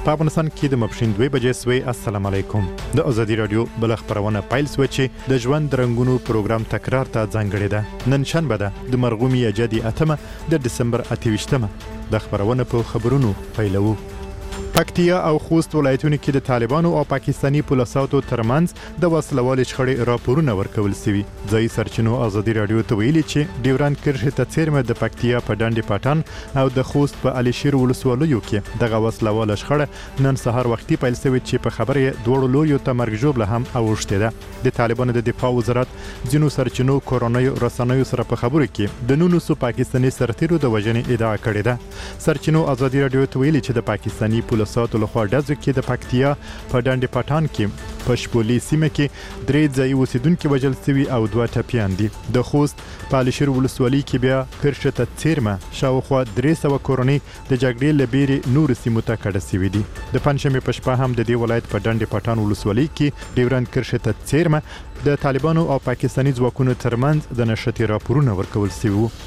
په افغانستان کې د ماپښین 2 بجې سوی. السلام علیکم. د ازادي رادیو بل خبرونه پیل سو چې د ژوند رنگونو پروګرام تکرار ته ځانګړی ده. نن شنبه ده د مرغومي اجدي اتمه د دسمبر 28مه. د خبرونه په خبرونو پیلو. پکتیا او خوست ولایتونو کې د طالبانو او پاکستاني پولیسو ترمنځ د وسلوال شخړې راپورونه ورکول شوي. ځای سرچینو ازادي رادیو ته ویلي چې ډیورند کرښې ته څیرمه د پکتیا په ډنډ پټان او د خوست په علي شیر ولسوالیو کې دغه وسلوال شخړه نن سهار وختي پیل شوې چې په خبره دوړو لوریو ته مرګ ژوبله هم اوښته ده. د طالبانو د دفاع وزارت ځینو سرچینو کورونای رسنیو سره په خبرو کې د 900 پاکستاني سرتیرو د وژنې ادعا کړې ده. سرچینو ازادي رادیو ته ویلي چې د پاکستاني پولیسو لخوا ډزو کې د پکتیا په ډنډ پټان کې په شپولي سیمه کې 3 ځای اوسیدونکو وژل شوي او 2 ټپیان دي. د خوست په علي شیر ولسوالۍ کې بیا کرښه ته څیرمه شاوخوا 300 کورنۍ د جګړې لبیري نور سیمو ته کډه شوي دي. د پنځمې په شپه هم د دې ولایت په ډنډ پټان ولسوالۍ کې ډیورند کرښه ته څیرمه د طالبانو او پاکستاني ځواکونو ترمنځ د نشټي راپورونه ورکول شوي وو.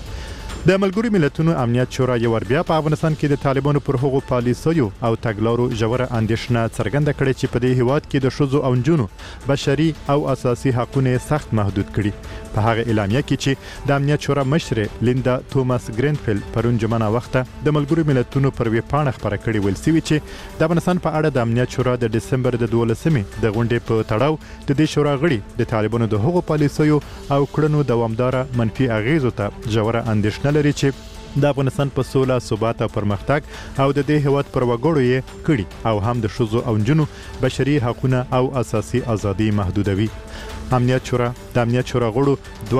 د ملګرو ملتونو امنیت شورا یو ور بیا په افغانستان کې د طالبانو پر هغو پالیسیو او تګلارو ژوره اندېښنه څرګنده کړې چې په دې هیواد کې د ښځو او نجونو بشري او اساسي حقوقونه سخت محدود کړي. په هغه اعلامیه کې چې د امنیت شورا مشر لیندا توماس ګرینفیلد پرون جمعه وخته د ملګرو ملتونو پر ویب پاڼه خبره کړې ویل سوي چې د افغانستان په اړه د امنیت شورا د دسمبر د 12مې د غونډې په تړاو د دې شورا غړي د طالبانو د هغو پالیسیو او کړنو دوامداره منفي اغیزو ته ژوره اندېښنه لري چې د افغانستان په سوله ثبات او پرمختګ او د دې هیواد پر وګړو یې کړي او هم د ښځو او نجونو بشري حقوقونه او اساسي ازادي محدودوي. امنیت شورا د امنیت شورا غړو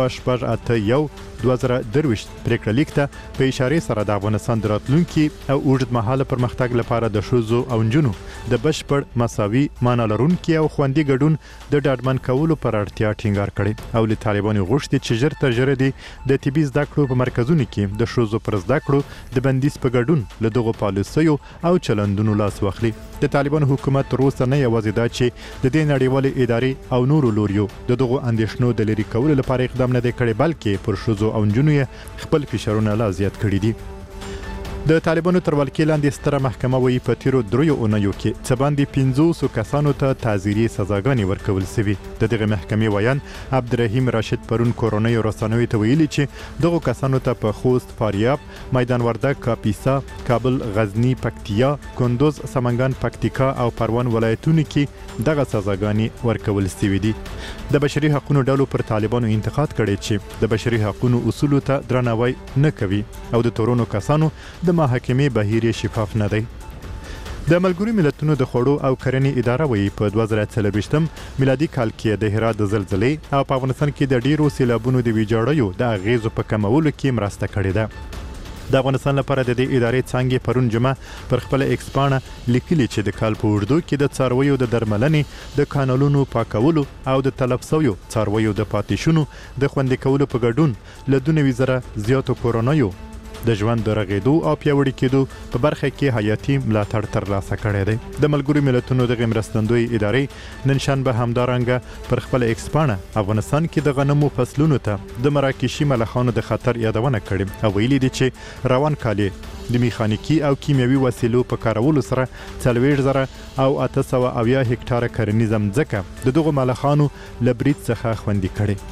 281 2023 پریکړه لیک ته په اشاره سره د افغانستان د راتلونکي او اوږدمهاله پرمختګ لپاره د ښځو او نجونو د بشپړ مساوي معنا لرونکي او خوندي ګډون د ډاډمن کولو پر اړتیا ټینګار کړي او له طالبانو غوښتي چې ژر تر ژره د طبي زده کړو په مرکزونو کې د ښځو پر زده کړو د بندیز په ګډون له دغو پالیسیو او چلندونو لاس واخلي. د طالبانو حکومت تر اوسه نه یوازې دا چې د دې نړیوالې ادارې او نورو لوریو د دغو اندېښنو د لرې کولو لپاره اقدام نه دی کړی بلکې پر ښځو او نجونو یې خپل فشارونه لا زیات کړي دي. د طالبانو تر ولکې لاندې ستره محکمه وایي په تیرو 3 اونیو کې څه باندې 500 کسانو ته تعزیري سزاګانې ورکول شوي. د دغه محکمې ویان عبدالرحیم راشد پرون کورونای رسنیو ته ویلي چې دغه کسانو ته په خوست، فاریاب، میدان وردګ، کاپیسا، کابل، غزنی، پکتیا، کندوز، سمنګان، پکتیکا او پروان ولایتونو کې دغه سزاګانې ورکول شوي دي. د بشري حقوقو ډلو پر طالبانو انتقاد کړی چې د بشري حقوقو اصولو ته درناوی نه کوي او د تورونو کسانو د محاکمې بهیر شفاف نه دی. د ملګرو ملتونو د خوړو او کرنې اداره وایي په 2024 میلادي کال کې د هرات د زلزلې او په افغانستان کې د ډیرو سیلابونو د ویجاړیو د اغیزو په کمولو کې مرسته کړې ده. د افغانستان لپاره د دې ادارې څنګه پرون جمعه پر خپل ایکس پاڼه لیکلي چې د کال په اوږدو کې د څارویو د درملنې، د کانالونو پاکولو او د تلف شویو څارویو د پاتې شونو د خوندي کولو په ګډون له 2000 زیاتو کورونایو د ژوند د رغېدو او پیاوړي کېدو په برخه کې حیاتي ملاتړ ترلاسه کړی دی. د ملګرو ملتونو دغه مرستندوی ادارې نن شنبه همدارنګه پر خپل ایکس پاڼه افغانستان کې د غنمو فصلونو ته د مراکشي ملخانو د خطر یادونه کړې او ویلي دي چې روان کال د میخانیکي او کیمیاوي وسیلو په کارولو سره 40,000 او 800 هکټاره کرنیزه مځکه د دغو ملخانو له برید څخه خوندي کړي.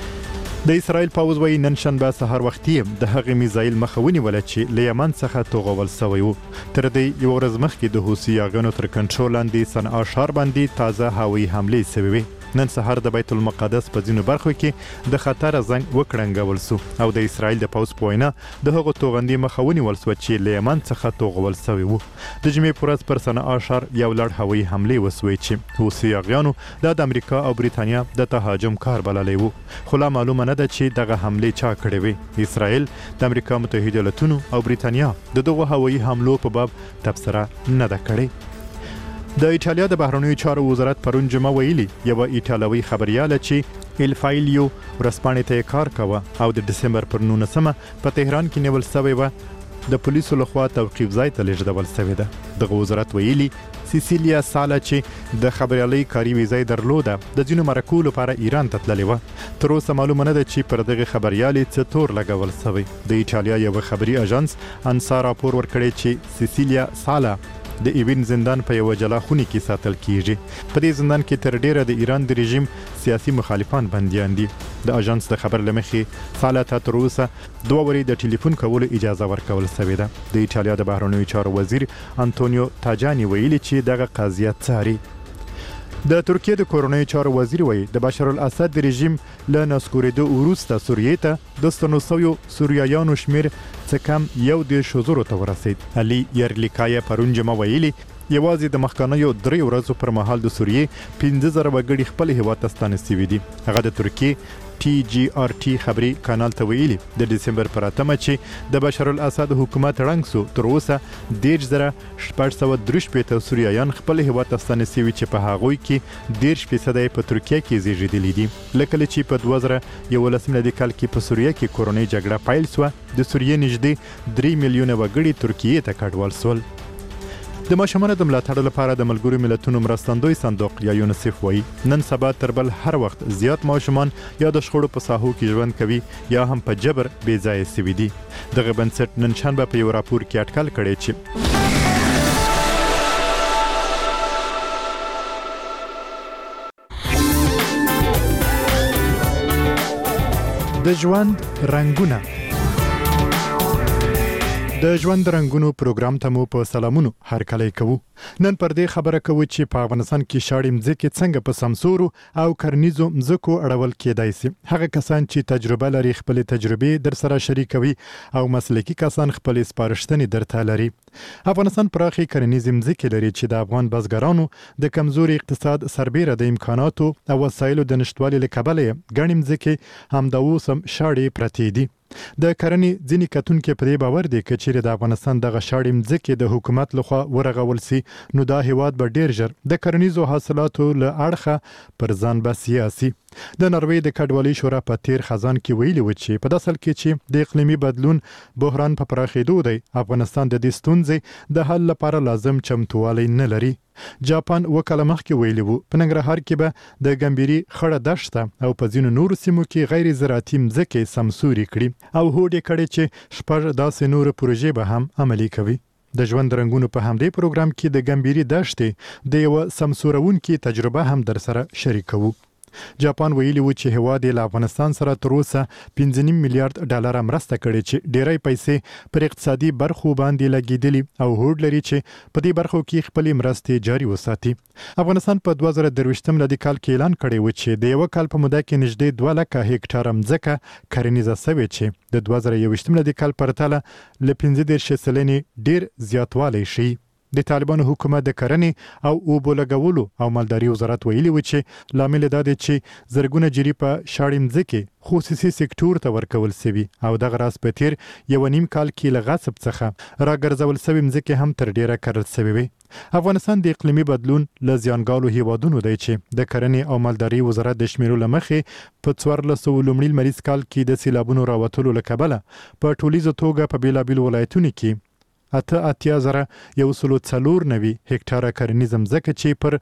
د اسرائیل پوځ وایي نن شنبه سهار وختي د هغې میزایل مخه ونیوله چې له یمن څخه توغول شوی و. تر دې یوه ورځ مخکې د حوثي یاغیانو تر کنټرول لاندې صنعا ښار باندې تازه هوایي حملې شوې وې. نن سهار د بیت المقدس په ځینو برخو کې د خطر زنګ وکړنګول سو او د اسرائیل د پوځ په وینا د هغو توغندي مخه ونیول سوه چې له یمن څخه توغول شوی و. د جمعې په ورځ پر صنعا ښار یو لړ هوایي حملې وسوې چې حوثي یاغیانو د امریکا او بریتانیا د تهاجم کار بللی و، خو لا معلومه نه ده چې دغه حملې چا کړې وې. اسرائیل د امریکا متحده ایالتونو او بریتانیا د دغو هوایي حملو په باب تبصره نه ده کړې. د ایټالیا د بهرنیو چارو وزارت پرون جمعه ویلي یوه ایټالوي خبریاله چې الفایلیو ورځپاڼې ته یې کار کوه او د دسمبر پر 19مه په تهران کې نیول شوې وه د پولیسو لخوا توقیف ځای ته لیږدول شوې ده. دغه وزارت ویلي سیسیلیا سالا چې د خبریالۍ کاري ویزه یې درلوده د ځینو مرکو لپاره ایران ته تللې وه. تر اوسه معلومه نه ده چې پر دغه خبریالې څه تور لګول شوی. د ایټالیا یوه خبري اژانس انسا راپور ورکړی چې سیسیلیا سالا د ایوین زندان په یو جلا خوني کې ساتل کیږي. په دې زندان کې تر ډیره د ایران د رژیم سیاسي مخالفان بنديان دي. د اژانس د خبر لمخې فعالیت تر اوسه 2 ورځې د ټلیفون کولو اجازه ورکول شوې ده. د ایټالیا د بهرنیو چارو وزیر انټونیو تاجانی ویلي چې دغه قضیه څاري. د ترکیه د کورونی چارو وزیر وایي د بشار الاسد د رژیم له نسکورېدو وروسته سوریې ته د ستنوسویو سوریایانو شمیر څه کم 1.0 ته ورسید. علي یرلیکای پرون جمعه ویلي یوازې د مخکنیو 3 ورځو پر مهال د سوریې 15,000 وګړي خپل هیواد ته ستانسوي دي. هغه د ترکیه TGRT خبري کانال ته ویلي د دسمبر پر 8 چې د بشار الاسد حکومت رنګ سو تر اوسه 10,730 سوریایان خپل هیواد ته ستانسوي چې په هغوی کې 10% په ترکیه کې زیږیدلي دي. لکه چې په 2011 کال کې په سوریه کې کورونی جګړه پیل شو د سوریې نږدې 3 میلیونه وګړي ترکیه ته کډوال شول. د ماشومانو د ملاتړ لپاره د ملګرو ملتونو مرستندوی صندوق یا یونیسف وایي نن سبا تر بل هر وخت زیات ماشومان یا د شخړو په ساحو کې ژوند کوي یا هم په جبر بې ځایه سوي دي. دغه بنسټ نن شنبه په یو راپور کې اټکل کړی چې د ژوند رنگونه د ژوند رنگونو پروګرام ته مو په سلامونو هرکلی کوو. نن پر دې خبره کوو چې په افغانستان کې شاړې مځکې څنګه په سمسورو او کرنیزو مځکو اړول کېدای شي. هغه کسان چې تجربه لري خپل تجربې در سره شریکوي او مسلکي کسان خپل سپارښتنې درته لري. افغانستان پراخي کرنیزې مځکې لري چې د افغان بزګرانو د کمزوري اقتصاد سربېره د امکاناتو او وسایلو د نشټوالي له کبله ګڼې مځکې همدا اوس هم شاړې پرتې دي. د کرنې ځینې کتونکو په دې باور دي چې چیرې د افغانستان دغه شاړې مځکې د حکومت لخوا ورغول سي نو دا هیواد به ډیر ژر د کرنیزو حاصلاتو له اړخه پر ځان بسیا سي. د نروې د کډوالۍ شورا په تیر خزان کې ویلي و چې په داسل کې چې د اقلیمي بدلون بحران په پراخېدو دی افغانستان د دې ستونزې د حل لپاره لازم چمتووالی نه لري. جاپان وکاله مخکې ویلي وو په ننګرهار کې به د ګمبيري خړه دشته او په ځینو نورو سیمو کې غیر زراعتي مځکې سمسوري کړي او هوډ یې کړی چې شپږ داسې نور پروژې به هم عملي کوي. د ژوند رنگونو په همدې پروګرام کې د ګمبيري دشتې د یو سمسورونکي تجربه هم در سره شریکوو. جاپان ویلي و چې هواد له افغانستان سره تر اوسه 5.5 میلیارډ ډالر مرسته کړې چې ډېرې پیسې پر اقتصادي برخو باندې لګیدلي او هوډ لري چې په دې برخو کې خپل مرستې جاري وساتي. افغانستان په 2023 ملي کال کې اعلان کړی و چې د یو کال په موده کې نږدې 2 لک هکټار مځکه کرنیزه شوې چې د 2021 ملي کال پرتله ل 15 سلنې ډیر زیاتوالی شي. د طالبانو حکومت د کرنې او اوبو لګولو او مالداري وزارت ویلي و چې لامل دا دی چې زرګونه جری په شاړې مځکې خصوصي سکتور ته ورکول شوی او دغه راس په تیر 1.5 کال کې له غصب څخه راګرځول شوی مځکې هم تر ډیره کرل شوی وي. افغانستان د اقلیمي بدلون له زیانګالو هیوادونو دی چې د کرنې او مالداري وزارت د شمیرو لمخې په 1400 لومړي لمریز کال کې د سیلابونو راوتلو لکبله په ټولیزه توګه په بیلابیل ولایتونو کې 8,194 هکټاره کرنیزه مځکه چې پر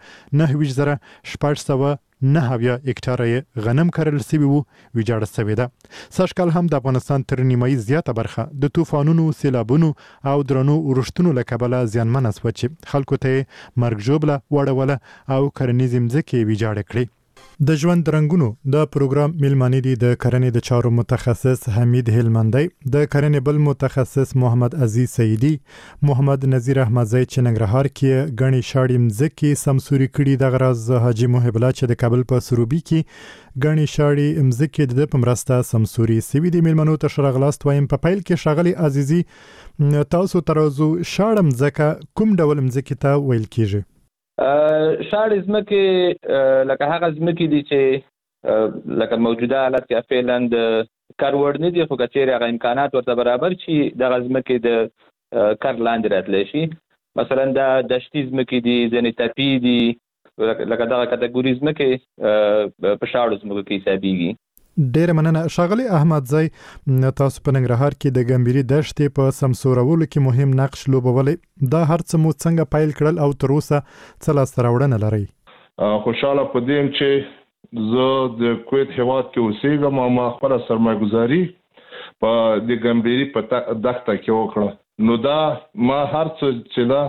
9,709 هکټاره غنم کرل شوی وو ویجاړه شوې ده. سږکال هم د افغانستان تر نیمایي زیاته برخه د طوفانونو، سیلابونو او درنو ورښتونو له کبله زیانمنه شوه چې خلکو ته مرګ ژوبله وړوله او کرنیزې مځکې ویجاړې کړې. د ژوند رنگونو د پروګرام میلمانه دي د کرنې د چارو متخصص حمید هلمندی، د کرنې بل متخصص محمد عزیز سیدی، محمد نذیر احمدزی چې ننګرهار کې غنی شاړې مځکې سمسوري کړي، د غرض حاجی محب الله چې د کابل په سروبي کې غنی شاړې مځکې د پمرسته سمسوري سوي دي. میلمنو ته شرغلاست وایم. په پیل کې شاغلی عزیزی تاسو ترازو شاړې مځکه کوم ډول مځکې ته ویل کیږي؟ شاړې ځمکې لکه هغه ځمکې دي چې لکه موجوده حالت کې فعلا د کروړ نه دي، خو که چیرې هغه امکانات ورته برابر شي دغه ځمکې د کر لاندې راتلی شي. مثلا دا دشتي ځمکې دي، ځینې تپي دي، لکه دغه کټګوري ځمکې په شاړو ځمکو کې حسابېږي. ډېر مننه ښاغلی احمدزی. تاسو په ننګرهار کې د ګمبيري دشتې په سمسورولو کې مهم نقش لوبولی. دا هر څه مو څنګه پیل کړل او تر اوسه څه لاسته راوړنه لرئ؟ خوشاله په دې یم چې زه د کویت هیواد کې اوسېږم او ما خپله سرمایه‌ګذاري په د ګمبيري په دښته کې وکړه. نو دا ما هر څه چې دا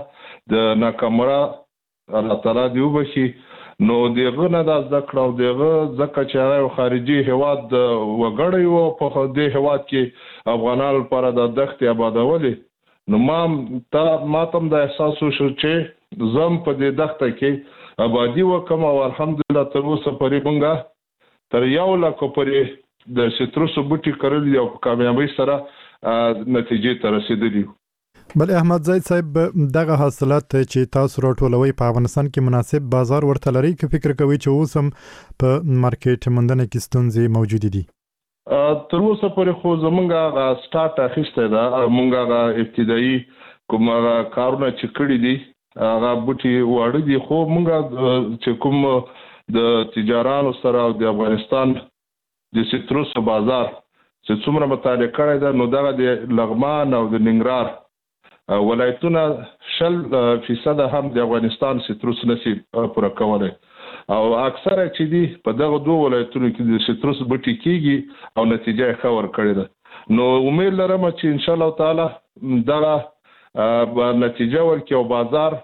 د ناکامره الله تعالی دی وبخي نو دغه نه د ذکر او دغه ځکه چې هغه خارجي هواد وګړی وو په دې هواد کې افغانان لپاره د دښتې آبادولې نو ما تم د احساس وشو چې زم په دې دښته کې آبادی وکم او الحمدلله تر اوسه پرې مونږه تر 1 لک پرې د سټروس بوټي کړل یو کامیابی سره نتیجې ته رسیدلی. بل احمد زید صاحب دغه حاصلات چې تاسو راټولوي په افغانستان کې مناسب بازار ورته لري که فکر کوي چې اوس هم په مارکیټ موندنه کې ستونزې موجود دي؟ تر اوسه پورې خو زمونږه سٹارټ اخیسته ده مونږه ابتدایي کوم کارونه چې کړی دي هغه بوټي وړي دي خو مونږه چې کوم د تجارانو سره او د افغانستان د سټروس بازار چې څومره مطالعه کړی ده نو دغه د لغمان او د ننګرهار ولایتونه 100% هم د افغانستان سټروس نصیب پوره کولای او اکثره چې دي په دغه دوه ولایتونو کې د سټروس بوټي کیږي او نتیجه ښه ورکړې ده نو امید لرم چې ان شاء الله تعالی دغه نتیجه ورکړي او بازار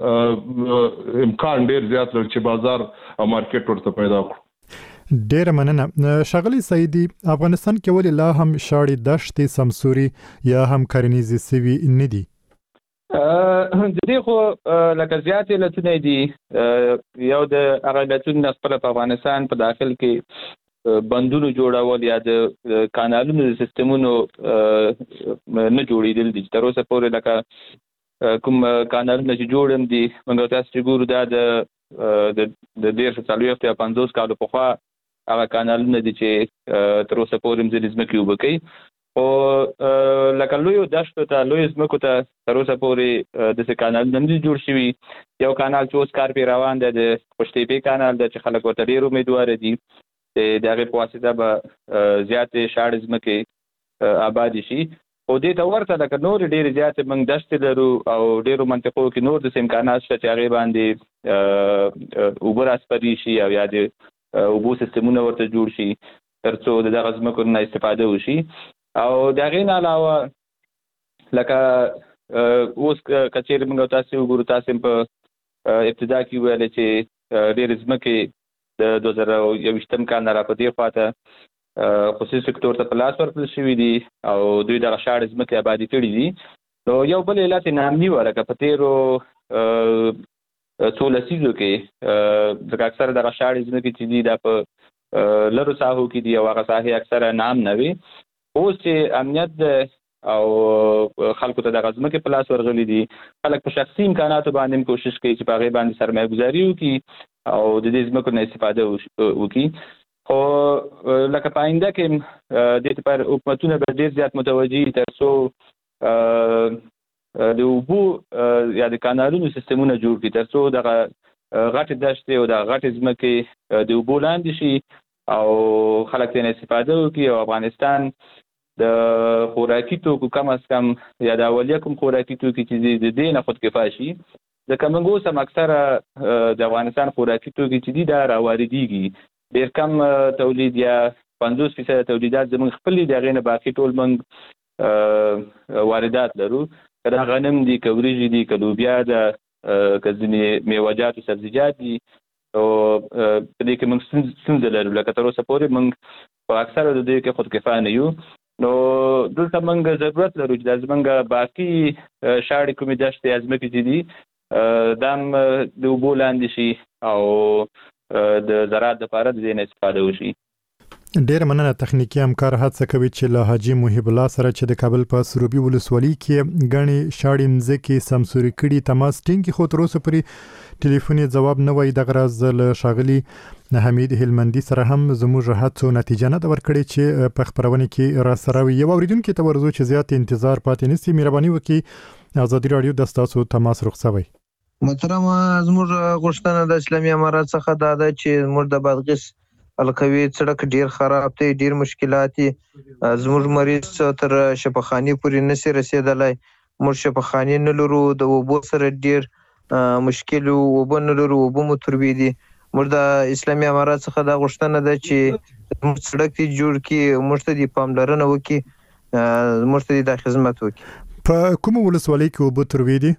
امکان ډیر زیات لري چې بازار او مارکیټ ورته پیدا کړو. ډیر مننه ښاغلی سعیدي. افغانستان کې ولې لا هم شاړې دښتې سمسوري یا هم کرنیزې سوي نه دي؟ د دې خو لکه زیات علتونه دي. یو د هغه علتونه خپل په افغانستان په داخل کې بندونو جوړول یا د کانالونو د سیستمونو نه جوړېدل دي. تر اوسه پورې لکه کوم کانالونه چې جوړم دي موږ تاسو چې ګورو دا د 140 یا 50 کالو پخوا هغه کانالونه دي چې تر اوسه پورې مزل ځمکې اوبه کوي او لکه لویو دښتو ته لویو ځمکو ته تر اوسه پورې داسې کانالونه نه دي جوړ شوي. یو کانال چې اوس کار پرې روان دی د خوشتیپې کانال دی چې خلک ورته ډېر امیدواره دي د هغې په واسطه به زیاتې شاړې ځمکې آبادې شي. خو دې ته ورته لکه نورې ډېرې زیاتې موږ دښتې لرو او ډېرو منطقو کې نور داسې امکانات شته چې هغې باندې اوبه راسپري شي او یا د اوبو سیستمونه ورته جوړ شي تر څو د دغه ځمکو نه استفاده وشي. او د هغې نه علاوه لکه اوس که چېرې موږ تاسې وګورو تاسې په ابتدا کې وویلې چې ډېرې ځمکې د 2021 کال نه را په دې خواته خصوصي سکتور ته په لاس ورکړل شوي دي او دوی دغه شاړې ځمکې آبادې کړي دي. نو یو بل علت یې نامني وه لکه په تېرو څو لسیزو کې ځکه اکثره دغه شاړې ځمکې چې دي دا په لرو ساحو کې دي او هغه ساحې اکثره نام نه وي. اوس چې امنیت او خلکو ته دغه ځمکې په لاس ورغلي دي خلک په شخصي امکاناتو باندې هم کوشش کوي چې په هغې باندې سرمایه ګزاري وکړي او د دې ځمکو نه استفاده وکړي. خو لکه په آینده کې دې لپاره حکومتونه به ډېر زیات متوجه تر څو د اوبو یا د کانالونو سیستمونه جوړ کړي تر څو دغه غټې دښتې او دغه غټې ځمکې د اوبو لاندې شي او خلک ترې استفاده وکړي او افغانستان د خوراکي توکو کم از کم یا د اولیه کوم خوراکي توکي چې د دې نه خودکفا شي. ځکه موږ اوس هم اکثره د افغانستان خوراکي توکي چې دي دا راواردېږي. ډېر کم تولید یا 50% تولیدات زموږ خپل دي د هغې نه باقي ټول موږ واردات لرو که دا غنم دي که وریجې دي که لوبیا ده که ځینې میوهجات او سبزیجات دي او په دې کې موږ ستونزه لرو لکه تر اوسه پورې موږ په اکثره د دې کې خودکفا نه یو. نو دلته موږ ضرورت لرو چې دا زموږ باقي شاړې کومې دښتې یا ځمکې چې دي دا هم د اوبو لاندې شي او د زراعت دپاره د دې نه استفاده وشي. ډېر مننه. تخنیکي همکار هڅه کوي چې له حاجي محب الله سره چې د کابل په سروبي ولسوالۍ کې ګڼې شاړې مځکې سمسوري کړي تماس ټینګ کړي خو تر اوسه پورې ټلیفوني ځواب نه وایي. دغه راز له ښاغلي حمید هلمندي سره هم زموږ هڅو نتیجه نه ده ورکړې چې په خپرونه کې راسره وي. یو اورېدونکي ته ورځو چې زیات انتظار پاتې نه سي مهرباني وکړي ازادي راډیو د ستاسو تماس رخصوي. محترم زموږ غوښتنه د اسلامي امارات څخه دا ده چې موږ د بادغیس القوي سړک ډیر خراب دی ډیر مشکلات زموږ مریض تر شفاخانې پورې نشي رسیدلای. موږ شفاخانې نه لرو د اوبو سره ډیر مشکل اوبه نه لرو اوبه مو تربې دي. موږ د اسلامي امارات څخه دا غوښتنه ده چې موږ سړک ته جوړ کړي موږ ته د پاملرنه وکړي موږ ته د خدمت وکړي. په کوم ولسوالۍ کې اوبه تربې دي؟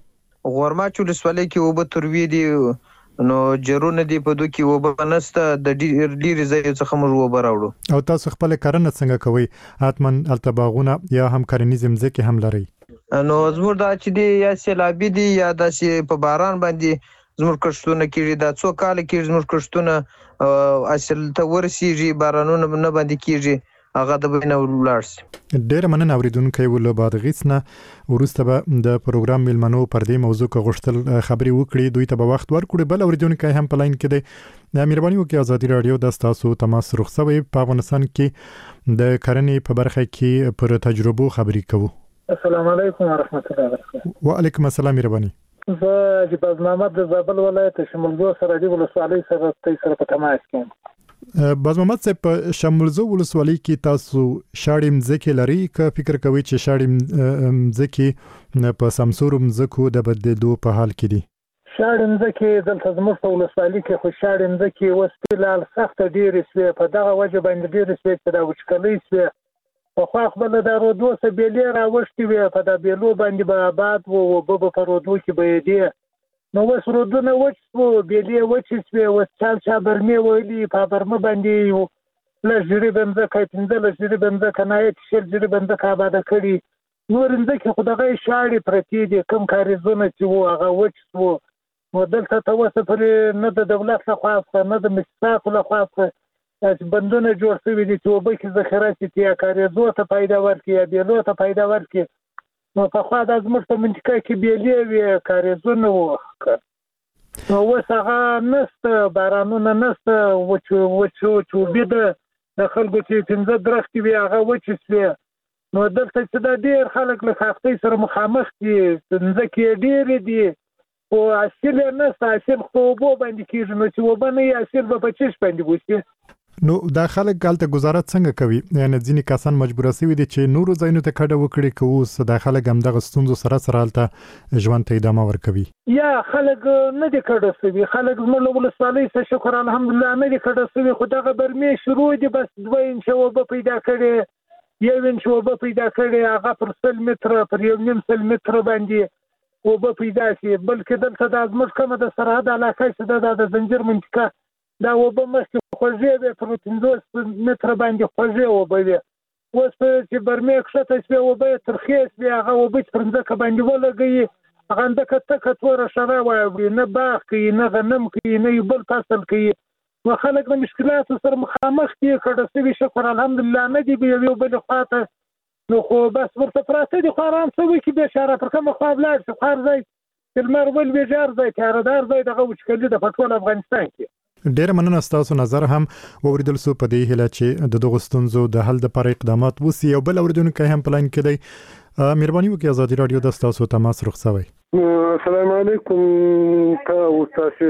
غورماچ ولسوالۍ کې اوبه تروي دي نو جرونه دی په دوه کې اوبه نسته د ډیر ځای څخه موږ اوبه راوړو. او تاسو خپل کرنه څنګه کوي؟ اتمن التباغونه یا هم کرنیزم ځکه هم لري؟ نو زموږ دا چې دی یا سیلابي دي یا داسې په باران باندې زموږ کښتونه کېږي. دا څو کال کېږي زموږ کښتونه اصل ته ورسیږي، بارانونه نه باندې کېږي، هغه د بینه ولاړ شي. ډېر مننه اوریدونکو ول بادغیس نه ورسته به د پروګرام ملمنو پر دې موضوع کې غوښتل خبري وکړي، دوی ته به وخت ورکړي. بل اوریدونکو هم په لاین کې دی. مهرباني وکړئ ازادي رادیو د تاسو تماس رخصوي په افغانستان کې د کرنې په برخه کې پر تجربو خبري کوو. السلام علیکم ورحمت الله وبرکاته. وعلیکم السلام مهرباني. زه جباز محمد د زابل ولایت شمولزو سره دی ولسوالۍ سره په تماس کې. باز محمد صاحب په شمولزو ولسوالۍ کې تاسو شاړې مځکې لري که فکر کوي چې شاړې مځکې په سمسور مځکو د بدلېدو په حال کې دي؟ شاړې مځکې دلته زموږ په ولسوالۍ کې خو شاړې مځکې اوس فلحال سخته ډېرې شوې، په دغه وجه باندې ډېرې شوې چې دا وچکالۍ شوې. پخوا خپله د رودو څخه بیلې راوښتې وې، په دا بیلو باندې به آباد وو، اوبه به په رودو کې بهېدې. نو اوس رودونه وچ شو، بیلې وچې شوې، اوس چا برمې ویلي، په برمه باندې لږ جریبه مځکه 15 جریبه مځکه نهایت 20 جریبه مځکه آباده کړي. نورې مځکې خو دغه شاړې پرتې دي، کوم کاریزونه چې وو هغه وچ شو. نو دلته ته اوسه پورې نه د دولت لخوا څخه نه د مستحقو لخوا څخه بندونه جوړ شوي دي چې اوبه کې ذخیره شي، یا کاریزو ته پیدا ورکړي یا بیلو ته پیدا ورکړي. نو پخوا دا زموږ په منطقه کې بیلې وې، کاریزونه وو. نو اوس هغه نشته، بارانونه نشته، وچوبې د خلکو چې 15 درختې وي هغه وچې شوې. نو دلته چې دا ډېر خلک له سختۍ سره مخامخ دي، مځکې ډېرې دي خو حاصل یې نشته. حاصل خو اوبو باندې کېږي، نو چې اوبه نه وي حاصل به په چش باندې وشي. نو دا خلک هلته ګزارت څنګه کوي؟ یعنې ځینې کسان مجبوره شوي دي چې نورو ځایونو ته کډه وکړي، که اوس دا خلک همدغه ستونزو سره هلته ژوند ته ادامه ورکوي؟ یا خلک نه دي کډه شوي، خلک زموږ له ولسوالۍ څخه شکر الحمدلله نه دي کډه شوي، خو دغه برمې شروع دي، بس 2 انچه اوبه پیدا کړي، 1 انچ اوبه پیدا کړي، هغه پر 100 متره پر 1.5 متره باندې اوبه پیدا شي. بلکې دلته دا زموږ کومه د سرحد علاقه چې ده د زنجیر منطقه، دا اوبه مخکې خوږې وې، پر 50 متره باندې خوږې اوبه وې. اوس چې برمې کښته شوې اوبه یې ترخې شوې، هغه اوبه چې پر مځکه باندې ولګوي هغه اندکه تکه توره شره واوړي، نه باغ کوي، نه غنم کوي، نه یو بل فصل کوي. نو خلک د مشکلاتو سره مخامخ دي، کډه شوي شکر الحمدلله نه دي یو بل خواته. نو خو بس ورته پراته دي، خو ارام شوي چې بېچاره پر کومه خوا ولاړ شي، هر ځای چې لمر ولوي جار ځای تیاردار ځای دغه وچکالي ده په ټول افغانستان کې. ډېر مننه ستاسو نظر هم واوریدل سو په دې هیله چې د دغو ستونزو د حل لپاره اقدامات وشي. یو بل اوریدونکی هم په لاین کې دی. مهرباني وکړئ ازادي رادیو د تاسو تماس رخصوي. السلام علیکم تاسو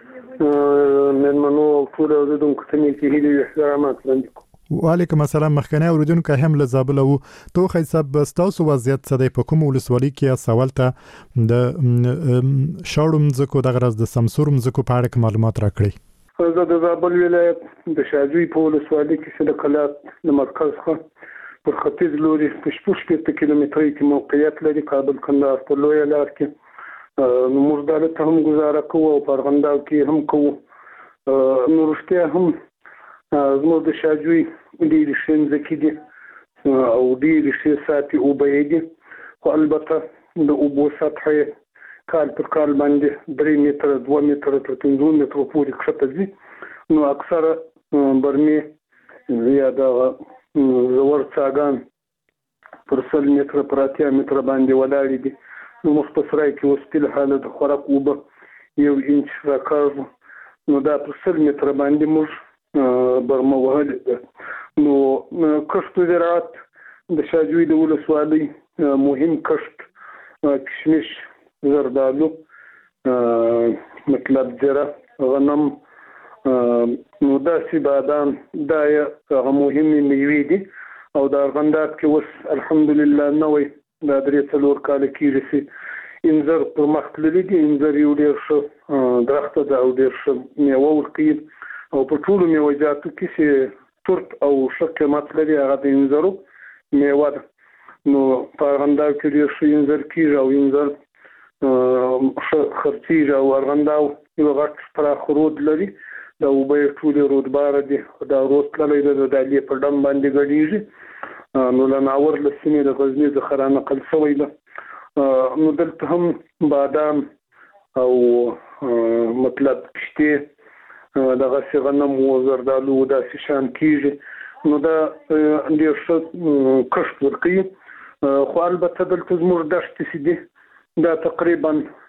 مېلمنو او ټول اوریدونکو ته مې هیله احترامات وړاندې کوم. وعلیکم السلام. مخکنی اوریدونکو هم له زابل او توخی صاحب تاسو وضعیت څه دی په کوم ولسوالۍ کې؟ سوال ته د شاړو مځکو دغه راز د سمسور مځکو په اړه معلومات راکړئ. زه د زابل ولایت د شاجوی په ولسوالۍ کې د کلات د مرکز څخه پر ختیځ لوري په 16 کیلومترۍ کې موقعیت لري، کابل کندهار په لویه لار کې. نو موږ دلته هم گزاره کوو او په ارغنداو کې هم کوو. نو رښتیا هم زموږ د شاجوی ډېرې ښې مځکې دي او ډېرې ښې ساتي اوبه دي، خو البته د اوبو سطحه کال پر کال باندې 3 متره 2 متره تر 5 متره پورې کښته ځي. نو اکثره برمې یا د زور څاګان پر 100 متره پر 80 متره باندې ولاړې دي. نو موږ په سرای کې اوس په حاله د خوراک اوبه 1 انچ راکاږو، نو دا پر 100 متره باندې موږ برمه وهلې ده. نو کښت زراعت د شاجوی د ولسوالۍ مهم کښت کشمش، زردالو، مطلب زیره، غنم، نو داسې بادام، دا هغه مهمې میوې دي. او د ارغنداب کې اوس الحمدلله نوی دا 3-4 کاله کېږي چې انځر پر مخ تللي دي. انځر یو ډېر ښه درخته ده او ډېر ښه میوه ورکوي، او په ټولو میوه جاتو کې چې ترت او ښه قیمت لري هغه د انځرو میوه ده. نو په ارغنداب کې ډېر ښه انځر کېږي او انځر خرڅیږي او ارغنداو یو غټ پراخ رود لري دا وبې ټولې رودبار دي دا روز تللی د دالې په ډم باندې ګډیږي نو لناور لسمې د غزنی د خرا نقل شوی ده نو دلته هم بادام او مطلب کشته دغه غنم او زردالو داسې شان کیږي نو دا ډېر ښه کښت ورکوي خو البته دلته زموږ دښتې چې دي دا تقریبا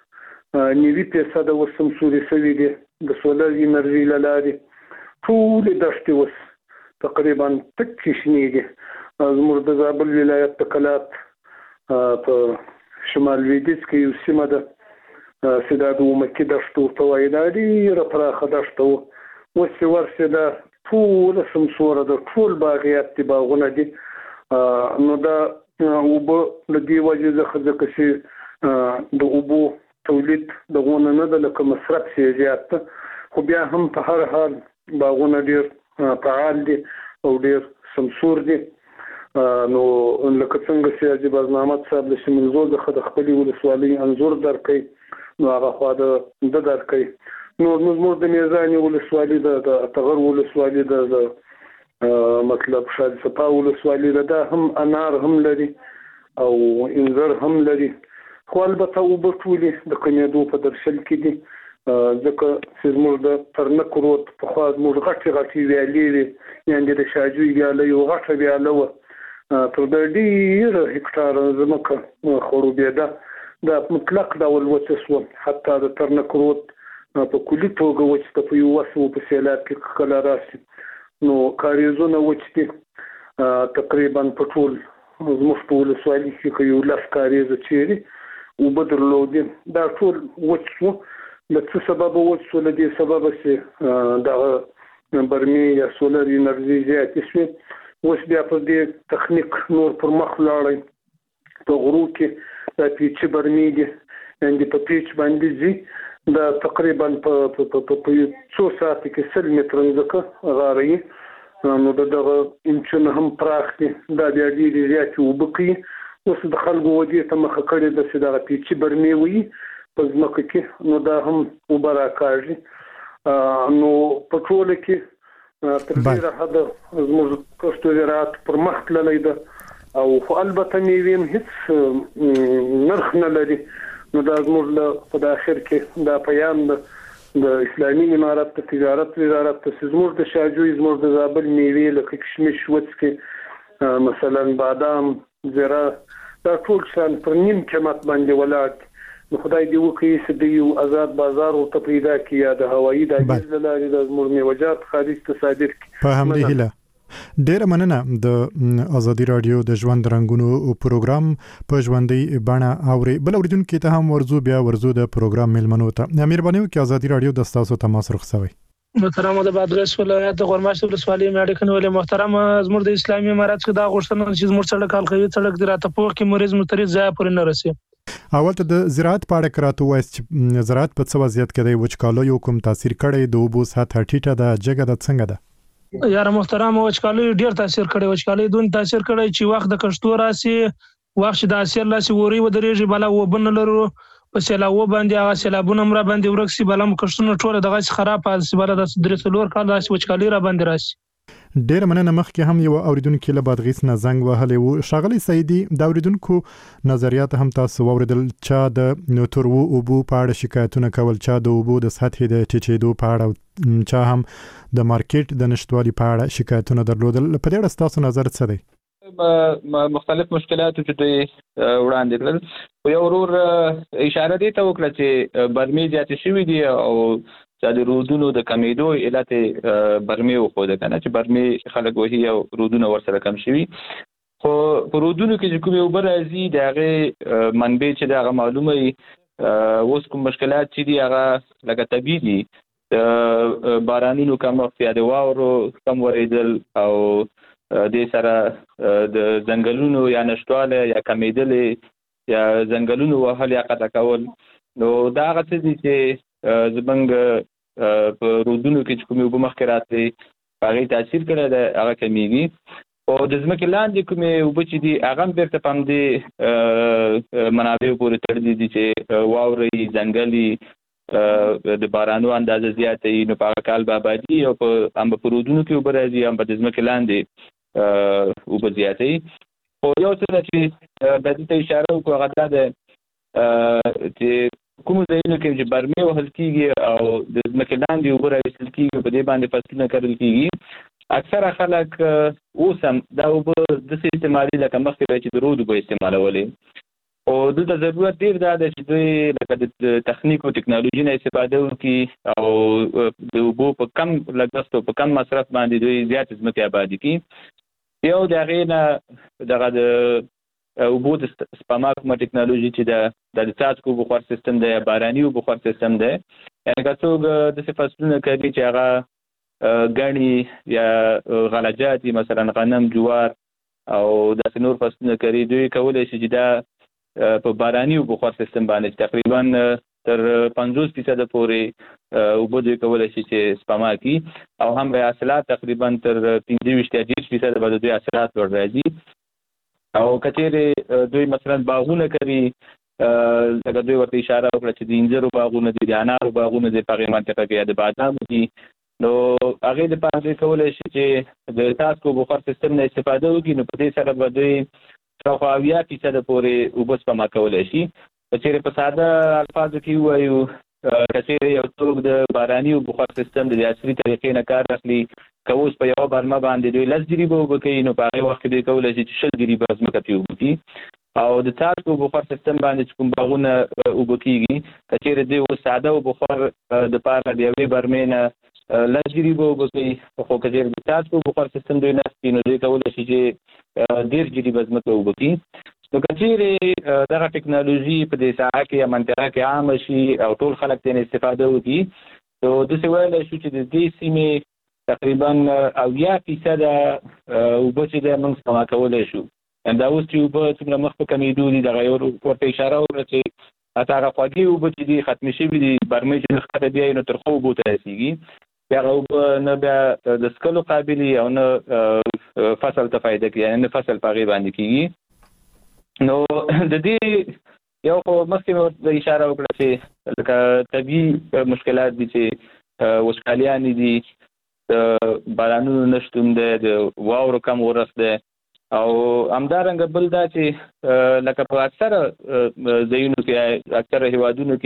90% اوس سمسوري شوي دي د سولر انرژي له لارې ټولې دښتې اوس تقریبا تکې شنې دي زموږ د زابل ولایت د کلات په شمال لویدیځ کې یو سیمه ده چې دا د اومکي دښتو ورته وایي دا ډېره پراخه دښته وه اوس چې ورسې دا ټوله سمسوره ده ټول باغیات دي باغونه دي نو دا اوبه له دې وجې څخه ځکه چې د اوبو تولید دغونه نه ده لکه مصرف یې زیات ده خو بیا هم په هر حال باغونه ډېر فعال دي او ډېر سمسور دي نو لکه څنګه چې حاجي برنامه صاحب له شمولزو څخه د خپلې ولسوالۍ انځور درکوي نو هغه خوا د درکوي نو زموږ د میزاني ولسوالۍ د تغر ولسوالۍ د مطلب شاد صفا ولسوالۍ دا هم انار هم لري او انځر هم لري خو البته اوبه ټولې د کمیدو په درشل کې دي ځکه چې زموږ د ترنک رود پخوا زموږ غټې ویالې وې یعنې د شاجوی ویاله یو غټه ویاله وه تر د ډېره هکټاره ځمکه خړوبېده دا مطلق ډول وچه شوه حتی د ترنک رود په کلي توګه وچ ته په یو وسو په سیلاب کې کله راشي نو کاریزونه وچ دي تقریبا په ټول زموږ په ولسوالۍ کې یو لس کاریزه چیرې اوبه درلودې دا ټول وچ شو له څه سببه وچ شو له دې سببه چې دغه برمې یا سولر انرژي زیاتې شوې اوس بیا په دې تخنیک نور پر مخ لاړی په غرو کې دا پیچې برمې دي یعنې په پیچ باندې ځي دا تقریبا په څو ساعتو کې 100 متره ځمکه غاړه نو دغه انچونه هم پراخ دي دا بیا ډېرې زیاتې اوبه کوي اوس د خلکو ودې ته مخه کړې ده چې دغه پیچې برمې وي په ځمکه کې نو دا هم اوبه راکاږي نو په ټوله کې تر ډېره حده زموږ کښت زراعت پر مخ تللی ده او خو البته میوې هم هېڅ نرخ نه لري نو دا زموږ په اخر کې دا پیام ده د اسلامي امارت د تجارت وزارت ته چې زموږ د شاجوی زموږ د زابل میوې لکه کشمش وڅکې مثلا بادام زیره دا ټول شان پر نیم قیمت باندې ولاړ نو خدای دې وکړي چې د یو آزاد بازار ورته پیدا کړي یا د هوایي دهلیز له لارې د زموږ میوجات خارج ته صادر کړي په همدې هیله ډیره مننه د ازادي رادیو د ژوند رنگونو پروګرام په ژوندۍ بڼه اوري بل اوریدونکو ته هم ورزو د پروګرام ملمنو ته مهرباني وکړئ ازادي رادیو د تاسو تماس رخصوي محترم د بادغیس ولایت د غورماشت ولسوالۍ مېډیکن ولې محترم زموږ د اسلامي امارت څخه دا غوښتنه چې زموږ سړک حلقوي سړک د راته پوه کې مریض متریض ځای پورې نه رسي اول ته د زراعت په اړه کراته وایي چې زراعت په څه وضعیت کې دی وچکالۍ کوم تاثیر کړی د اوبو سطح ټیټه ده جګه ده څنګه ده یاره محترم وچکالۍ ډیر تاثیر کړی وچکالۍ دون تاثیر کړی چې وخت د کښتو راسي وخت د اثر لاسي وری ودرېږي بلا وبن لرو په سیلاو باندې هغه سیلابونه مر باندې ورکسي بلم کښتونه ټول دغه خراب حالت بل د درسلور کال راسي وچکالۍ را باندې راسي ډیر مننه مخکې هم یو اوریدونکو له بادغیس نه زنګ وهلی وو شاغلی سیدی دا اوریدونکو نظریات هم تاسو اوریدل چا د نوتر وو اوبو په اړه شکایتونه کول چا د اوبو د سطح د ټیټېدو په اړه چا هم د مارکیټ د نشټوالي په اړه شکایتونه درلودل په دې اړه تاسو نظر څه دی مختلف مشکلات چې دوی وړاندې کړل یو ورور اشاره دي ته وکړه چې برمې زیاتې شوې دي او د رودونو د کمیدو علت برمې وخوده کنه چې برمې خلک وهي او رودونه ورسره کم شوي خو په رودونو کې چې کومې اوبه راځي د هغې منبع چې د هغه معلومه وي اوس کوم مشکلات چې دي هغه لکه طبیعي دي بارانونو کمښت یا د واورو کم ورېدل او دې سره د ځنګلونو یا نشتوالی یا کمیدلې یا ځنګلونو وهل یا قطع کول نو دا هغه څه دي چې زمونږ په رودونو کې چې کومې اوبه مخکې راتلې هغې تاثیر کړی دی هغه کمیږي او د ځمکې لاندې کومې اوبه چې دي هغه هم بیرته په همدې منابعو پورې تړلي دي چې واورې ځنګلي د بارانو اندازه زیاته وي نو په هغه کال به آبادي او هم به په رودونو کې اوبه راځي هم به د ځمکې لاندې اوبه زیاته وي. خو یو څه ده چې د دې ته اشاره وکړو هغه دا ده چې کومو ځایونو کې چې برمې وهل کېږي او د ځمکې لاندې اوبه راویستل کېږي په دې باندې فصلونه کرل کېږي اکثره خلک اوس هم دا اوبه داسې استعمالي لکه مخکې چې د رود اوبه استعمالولې او دلته ضرورت ډېر دا ده چې دوی لکه د تخنیک او ټکنالوژي نه استفاده وکړي او د اوبو په کم لګښت او په کم مصرف باندې دوی زیاتې ځمکې آبادي کړي. یو د هغې نه دغه د اوبو د سپما کومه ټکنالوژي چې د څاڅکو اوبو خوار سیستم دی یا باراني اوبو خوار سیستم دی یعنې که څوک داسې فصلونه کوي چې هغه ګڼي یا غلجات مثلا غنم جوار او داسې نور فصلونه کوي دوی کولی شي چې دا په باراني اوبو خوار سیستم باندې تقریبا تر 50% پورې اوبه دوی کولی شي چې سپما کړي او هم حاصلات تقریبا تر 25-30% به دوی حاصلات لوړ راځي. او که چیرې دوی مثلا باغونه کوي لکه دوی ورته اشاره وکړه چې د انځرو باغونه دي د انارو باغونه دي په هغې منطقه کې یا د بادامو دي نو هغې دپاره دوی کولی شي چې د څاڅکو اوبو خوار سیستم نه استفاده وکړي نو په دې سره به دوی شاوخوا 80% پورې اوبه سپما کولی شي. که چیرې په ساده الفاظو کې ووایو که چیرې یو څوک د باراني اوبو خوار سیستم د عصري طریقې نه کار اخلي که اوس په یوه برمه باندې دوی 10 جریبه اوبه کوي نو په هغې وخت کې دوی کولی شي چې 20 جریبه ځمکه پرې اوبه کړي او د څاڅکو اوبو خوار سیستم باندې چې کوم باغونه اوبه کېږي که چیرې دوی اوس ساده اوبه خوار دپاره د یوې برمې نه 10 جریبه اوبه کوي خو که چیرې د څاڅکو اوبو خوار سیستم دوی نصب کړي نو دوی کولی شي چې 10 جریبه ځمکه اوبه کړي. نو که چیرې دغه ټکنالوژي په دې ساحه کې یا منطقه کې عامه شي او ټول خلک ترې استفاده وکړي نو داسې ویلی شو چې د دې سیمې تقریبا 80% اوبه چې دی موږ سپما کولی شو. دا اوس چې اوبه څومره مخ په کمېدو دي دغه یو ورته اشاره وکړه چې حتی هغه خوږې اوبه چې دي ختمې شوي دي برمې چې ښکته بیایي نو ترخو اوبو ته رسېږي بیا هغه اوبه نه بیا د څښلو قابل او نه فصل ته فایده کوي یعنې نه فصل په هغې باندې کېږي. نو د دې یو خو مخکې مې ورته اشاره وکړه چې لکه طبیعي مشکلات دي چې وچکالیانې دي د بارانونو نشتون دی د واورو کم ورښت دی او همدارنګه بل دا چې لکه په اکثره ځایونو کې اکثره هیوادونو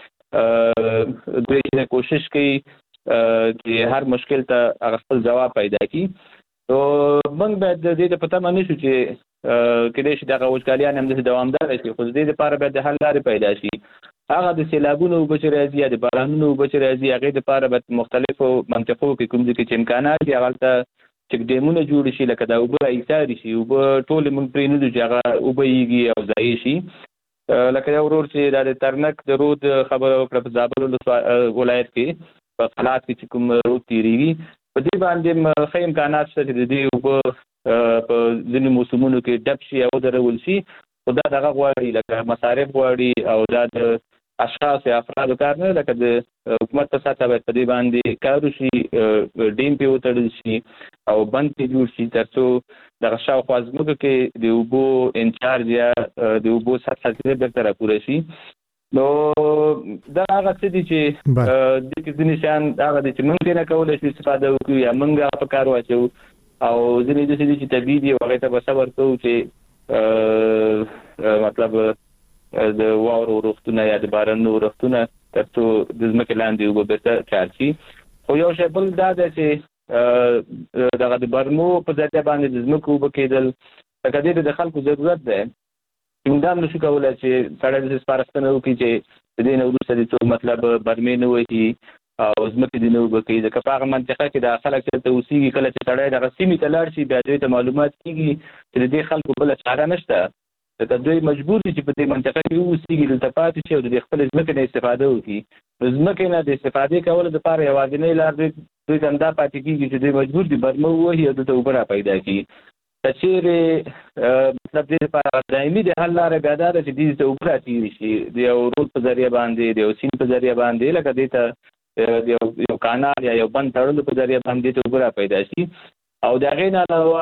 کې دوی کوشش کوي چې هر مشکل ته هغه خپل ځواب پیدا کړي. نو موږ باید د دې په تمه نه شو چې کېدای شي دغه وچکالیان هم داسې دوامداره شي خو د دې دپاره باید د حل لارې پیدا شي. هغه د سیلابونو اوبه چې راځي یا د بارانونو اوبه چې راځي هغې دپاره باید مختلفو منطقو کې کوم ځای کې چې امکانات دي هغلته چک ډیمونه جوړ شي لکه دا اوبه راایساري شي اوبه ټولې موږ پرېږدو چې هغه اوبه یېږي او ضایع شي. لکه یو ورور چې دا د ترنک د رود خبره وکړه په زابل ولایت کې په فلات کې چې کوم رود تېرېږي په دې باندې ښه امکانات شته چې د دې اوبه په ځینې موسمونو کې ډب شي او ودرول شي خو دا دغه غواړي لکه مصارف غواړي او دا د اشخاص یا افرادو کار نه لکه د حکومت په سطحه باید په دې باندې کار وشي ډیم پرې وتړل شي او بند پرې جوړ شي تر څو دغه شاوخوا ځمکو کې د اوبو انچارج یا د اوبو سطحه چې بېرته راپوره شي. نو دا هغه څه دي چې دې کې ځینې شیان هغه دي چې موږ ترې نه کولی شو استفاده وکړو یا موږ هغه په کار واچوو او ځینې داسې دي چې طبیعي دي او هغې ته به صبر کوو چې مطلب د واورو ورښتونه یا د بارانونو ورښتونه تر څو د ځمکې لاندې اوبه بېرته چارج شي. خو یو شی بل دا ده چې دغه د برمو په ذریعه باندې د ځمکو اوبه کېدل لکه دې ته د خلکو ضرورت دی موږ دا هم نشو کولی چې سړی داسې سپارښتنه وکړي چې د دې نه وروسته دې څوک مطلب برمې نه وهي او ځمکې دې نه اوبه کوي ځکه په هغه منطقه کې دا خلک چې دلته اوسېږي کله چې سړی دغه سیمې ته لاړ شي بیا دوی ته معلومات کېږي چې د دې خلکو بله چاره نشته ځکه دوی مجبور دي چې په دې منطقه کې واوسېږي دلته پاتې شي او د دې خپلې ځمکې نه استفاده وکړي. د ځمکې نه د استفادې کولو دپاره یوازینۍ لار دوی ته همدا پاتې کېږي چې دوی مجبور دي برمه ووهي او دلته اوبه را پیدا کړي. که چیرې مطلب دې دپاره دایمي د حل لاره بیا دا ده چې دې ته اوبه را تېرې شي د یو رود په ذریعه باندې د یو سیند په ذریعه باندې لکه دې ته د یو کانال یا یو بند تړلو په ذریعه باندې ته اوبه را پیدا شي او د هغې نه علاوه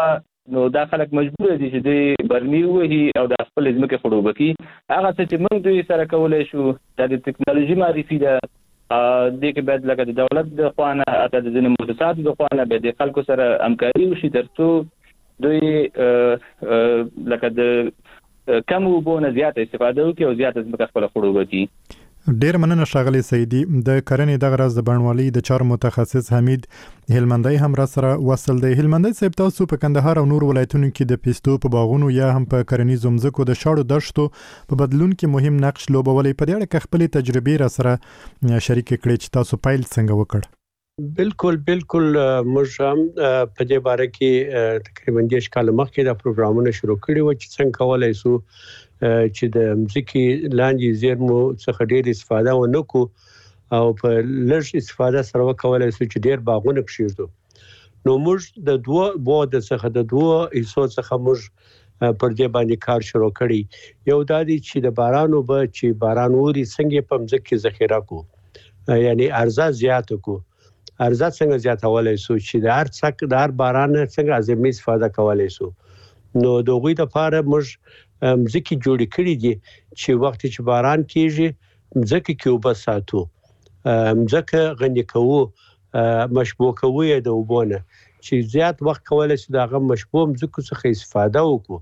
نو دا خلک مجبور دي چې د برني وهي او د خپل ځمکې خړوبه کی هغه څه چې موږ دوی سره کولای شو د ټکنالوژي معرفي ده د کې بعد لکه د دولت د خوانه اته د ځینې مؤسسات د خوانه به د خلکو سره همکاري وشي ترڅو دوی لکه د کم وبونه زیات استفاده وکړي او زیات ځمکه خپل خړوبه کی. ډیر مننه ښاغلی سیدی. د کرنې دغه راز د بڼوالۍ د چارو متخصص حمید هلمندی هم را سره وصل دی. هلمندی صاحب تاسو په کندهار او نور ولایتونو کې د پیستو په باغونو یا هم په کرنیزو ځمکو د شاړو دښتو په بدلون کې مهم نقش لوبولی. په دې اړه کې خپل تجربې را سره شریک کړئ چې تاسو پیل څنګه وکړ؟ بالکل موږ هم په دې باره کې تقریبا 10 کال مخکې دا پروګرامونه شروع کړي و چې څنګه کولای شو چې د ځمکې لاندې زیرمو څخه ډېر استفاده ونکړو او په لږ استفاده سره وکولای شو چې ډېر باغونه کښېږدو. نو موږ د دوه حصو څخه موږ پر دې باندې کار شروع کړی. یو دا دی چې د باران اوبه چې باران اوري څنګه په ځمکه ذخیره کو، یعنی ارزه زیات کو. ارزه څنګه زیاتولای شو چې د هر باران څنګه ازمي استفاده کولای شو. نو دغه لپاره موږ مځکه جوړ کړی دي چې وخت چې باران کیږي مځکه کې اوبه ساتو، مځکه غنی کوو، مشبوع کوو د اوبونه چې زیات وخت کولای شي دغه مشبوع مځکه څخه استفاده وکړو.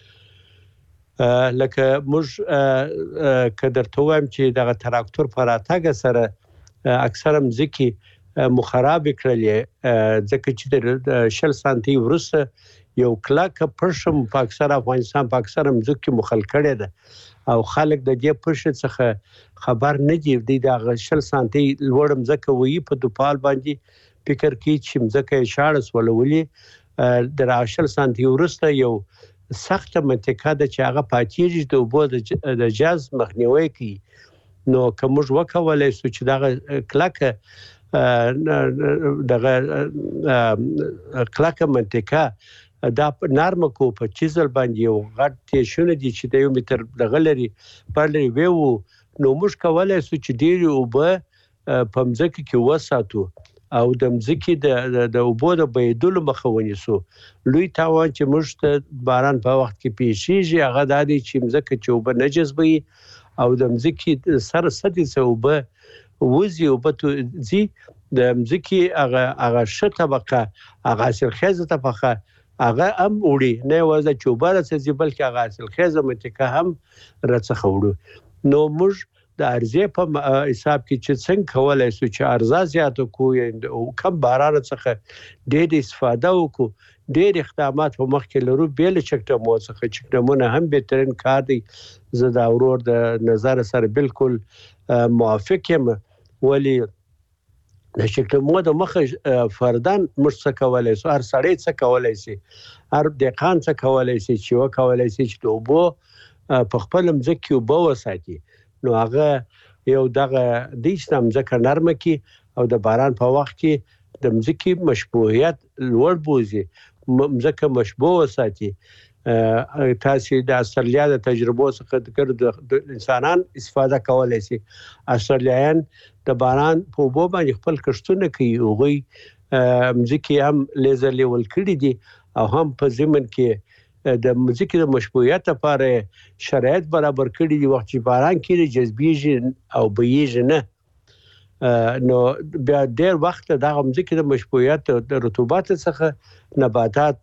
لکه موږ کدرته وایم چې دغه تراکتور پر اتګ سره اکثر مځکه مخرب کړلې ځکه چې د 10 سانتي ورسته یو کلاک پرشم په اکثر افغانستان په اکثر مځکه مخل کړي ده او خلک د دې پرشت څخه خبر نه دی د 10 سانتي لوړ مځکه وی په دوپال باندې فکر کوي چې مځکه شاړس ولولي د 10 سانتي ورسته یو سخت منطقه ده چې هغه پاتېږي د اوبو د جاز مخنیوي کوي. نو کوم وکولای شو چې دغه کلاکه منطقه دا نرمه کو په چیزل باندې یو غټ تیشونه دي چې د 1 متر د غلري پر لري وو. نو موږ کولای شو چې ډیر اوبه په مځکه کې وساتو او د مځکه د اوبو د بيدلو مخه ونیسو. لوی تاوان چې موږ ته باران په وخت کې پیښیږي هغه د دې چې مځکه چې اوبه نه جذبوي او د مځکه سره سدي اوبه وزي او په زی د مځکه هغه شته طبقه هغه حاصلخیزه طبقه هغه هم وړي نه وځي چې وبره سي بلکې هغه حاصلخیزه منطقه هم راڅخه وړو. نو موږ د ارزه په حساب کې چې څنګه کولای شو چې ارزه زیات کو او کم باران څخه ډېر استفاده وکړو. ډېر اقدامات په مخ کې لرو بیل چکټه مو څخه چکټمونه هم بهترین کار دی. زه دا ورور د نظر سره بالکل موافق یم ولی د چکټمو د مخه فردان مش کولای شو هر سړی څه کولای شي هر دقان څه کولای شي چې وکولای شي چې دوبو په خپل مځکه وبو وساتي. نو هغه یو دغه د اسلام ځکه نرمه کې او د باران په وخت کې د مځکه مشبوعیت لوړ بوزي مځکه مشبوع وساتي. تاسو د استرالیا د تجربو څخه د انسانان استفاده کولای شي. استرالیایان د باران په وبو باندې خپل کښتونه کوي او غوي مځکه هم لیزر لیول کړی دي او هم په زمين کې د مځکه د مشبوعیت لپاره شرایط برابر کړي دي. وخت چې باران کې جذبېږي او بېږي نه نو بیا ډېر وخت د مځکه د مشبوعیت د رطوبت څخه نباتات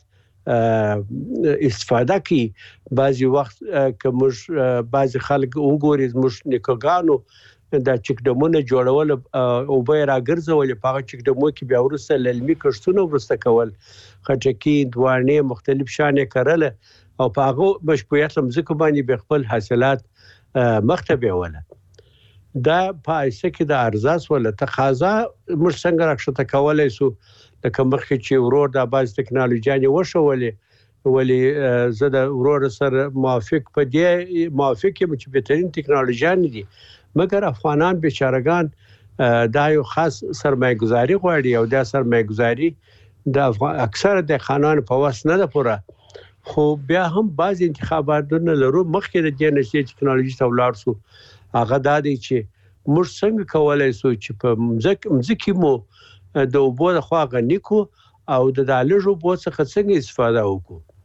استفاده کوي. بعضی وخت کومش بعضی خلک وګوري موږ نیکوګانو د چکډمونه جوړول او به راګرځول په هغه چکډمو کې بیا ورسته للمي کښتونه ورسته کول خټکی دوانې مختلف شانې کړل او په هغه مشبوعیت مځکه باندې به خپل حاصلات مختبه ولا. دا په اسه کې د ارزاس ولا تقاضا موږ څنګه راښته کولای شو د کومخ چې ورور د باز ټکنالوژي وشولې ولی زه د ورور سره موافق په دې موافق یم چې بهترین ټکنالوژي نه دي مګر افغانان بیچارهګان دا یو خاص سرمایه گذاری غواړي او دا سرمایه گذاری د اکثر د خانان په واس نه ده پوره. خو بیا هم بعض انتخاباتونه لرو مخکې د دې نشي ټکنالوژي ته ولاړ شو. هغه دا دی چې موږ څنګه کولای شو چې په مځکه مو د اوبو د خوا غنی کو او د دالجو بو څخه څنګه استفاده وکړو.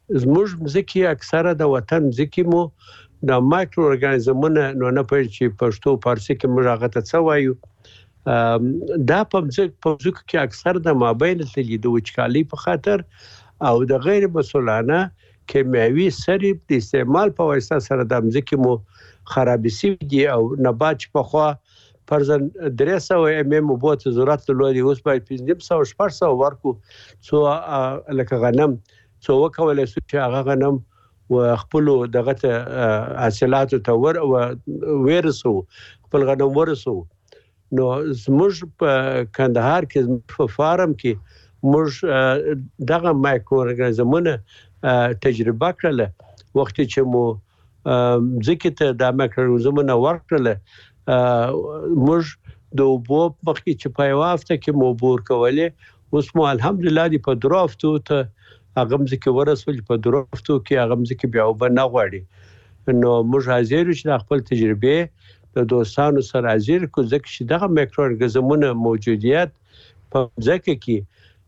زموږ ځکه اکثره د وطن ځکه مو د مایکرو ارګانیزمونه نو نه پېژ چې پښتو فارسی کې موږ هغه ته څه وایو دا په ځکه کې اکثر د مابین تللی د وچکالي په خاطر او د غیر مسؤلانه کیمیاوي سرې د استعمال په واسطه سره د ځکه مو خرابې شوي دي او نبات په خوا فرضاً 300 mm اوبو ته ضرورت لري اوس باید 500 ورکو څو لکه غنم څو وکولای شو چې هغه غنم و خپل دغه حاصلات ته ورسو خپل غنم ورسو نو زموږ په کندهار کې په فارم کې موږ دغه مایکرو ارګانیزمونه تجربه کړله وخت چې مو ځکه ته د مایکرو ارګانیزمونه ورکړله موږ د اوبو مخکې چې په یو هفته کې مو بور کولې اوس مو الحمدلله دی په درو هفتو ته هغه ځکه ورسول په درو هفتو کې هغه ځکه بیا وب نه غواړي نو موږ حاضر چې خپل تجربه د دوستانو سره حاضر کو ځکه چې دغه مایکرو ارګانیزمونه موجودیت په ځکه کې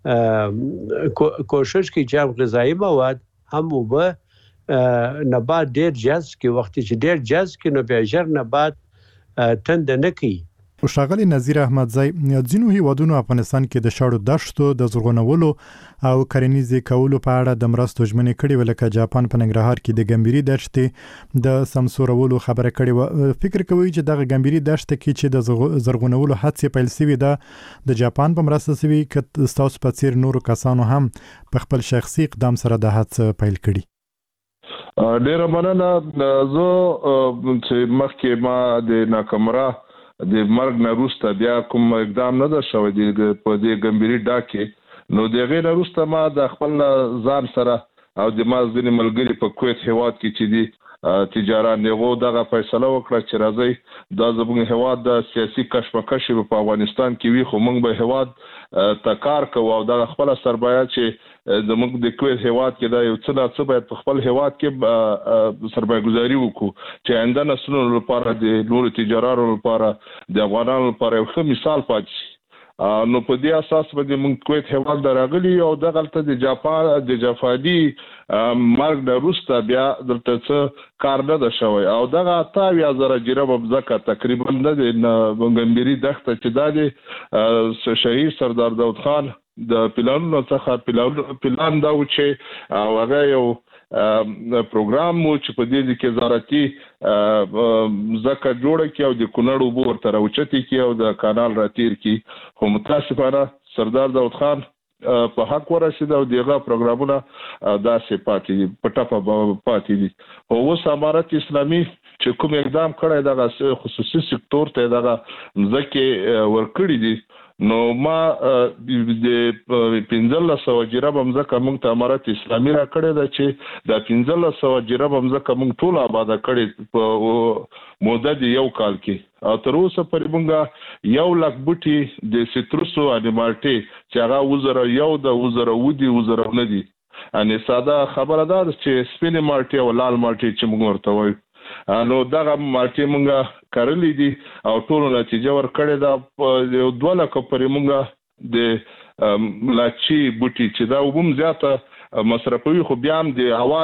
کوشش کې چې غذایی مواد هم وب نبات ډیر جذب کې وخت چې ډیر جذب کې نو بیا ژر نبات تند نه کوي. ښاغلی نظیر احمدزی ځینو هیوادونو افغانستان کې د شاړو دښتو د زرغونولو او کرنیزې کولو په اړه د مرستو ژمنې کړې وه لکه جاپان په ننګرهار کې د ګمبري دښتې د سمسورولو خبره کړې وه. فکر کوئ چې دغه ګمبري دښته کې چې د زرغونولو هڅې پیل سوي ده د جاپان په مرسته سوي که ستاسو په څیر نورو کسانو هم په خپل شخصي اقدام سره د هڅه پیل کړي؟ ډیره مننه. زه چې مخکې ما د ناکامرا د مرګ نه وروسته بیا کوم اقدام نه ده شوی په دې ګمبري ډاکې نو د غیر وروسته ما د خپل ځان سره او د ما ځینې ملګري په کویت هیواد کې چې دي تجاران دغه دغه فیصله وکړه چې راځي دا زموږ هیواد د سیاسي کشمکش په افغانستان کې وي خو موږ به هیواد تکار کوو او د خپل سرمایه چې زموږ د کویت هیواد کې دا یو څه باید په خپل هیواد کې سرمایه‌ګذاري وکړو چې آینده نسلونو لپاره د نورو تجارانو لپاره د افغانانو لپاره یو ښه مثال پاتې شي. نو په دې اساس باندې موږ کویت هیواد راغلي او دغلته د جاپاني مرګ د روستا بیا دلته څه کار نه ده شوی او دغه 80,000 جرم ځکه تقریبا د ګمبري دښته چې د شهید سردار داود خان د پلانونو څخه پلان دا و چې هغه یو پروګرام مو چې په دې کې زراعتي ځکه جوړه کی او د کونړ اوبو ورته راوچتي کی او د کانال راتیر کی خو متاسفانه سردار داود خان په حق ورسید او دغه پروګرامونه داسې پاتې دي او اوس امارت اسلامي چې کوم اقدام کړی دغه خصوصي سکتور ته دغه ځکه ورکړي دي نو ما د 1500 جرم ځکه موږ ته امارت اسلامي را کړی دا چې د 1500 جرم ځکه موږ ټول آباد کړی په موده د یو کال کې او تر اوسه پرې موږ 1 لک بوټي د سټروسو انیمالټي چې هغه وزره یو د وزره ودی وزره نه دي ان ساده خبره ده چې سپین مالټي او لال مالټي چې موږ ورته وایو نو دغه مالټي مونږه کړلې دي او ټول نتیجه ور کړې ده یو 2 لک پرې مونږه د لاچی بوټي چې دا وبم زیاته مصرفوي خو بیا هم د هوا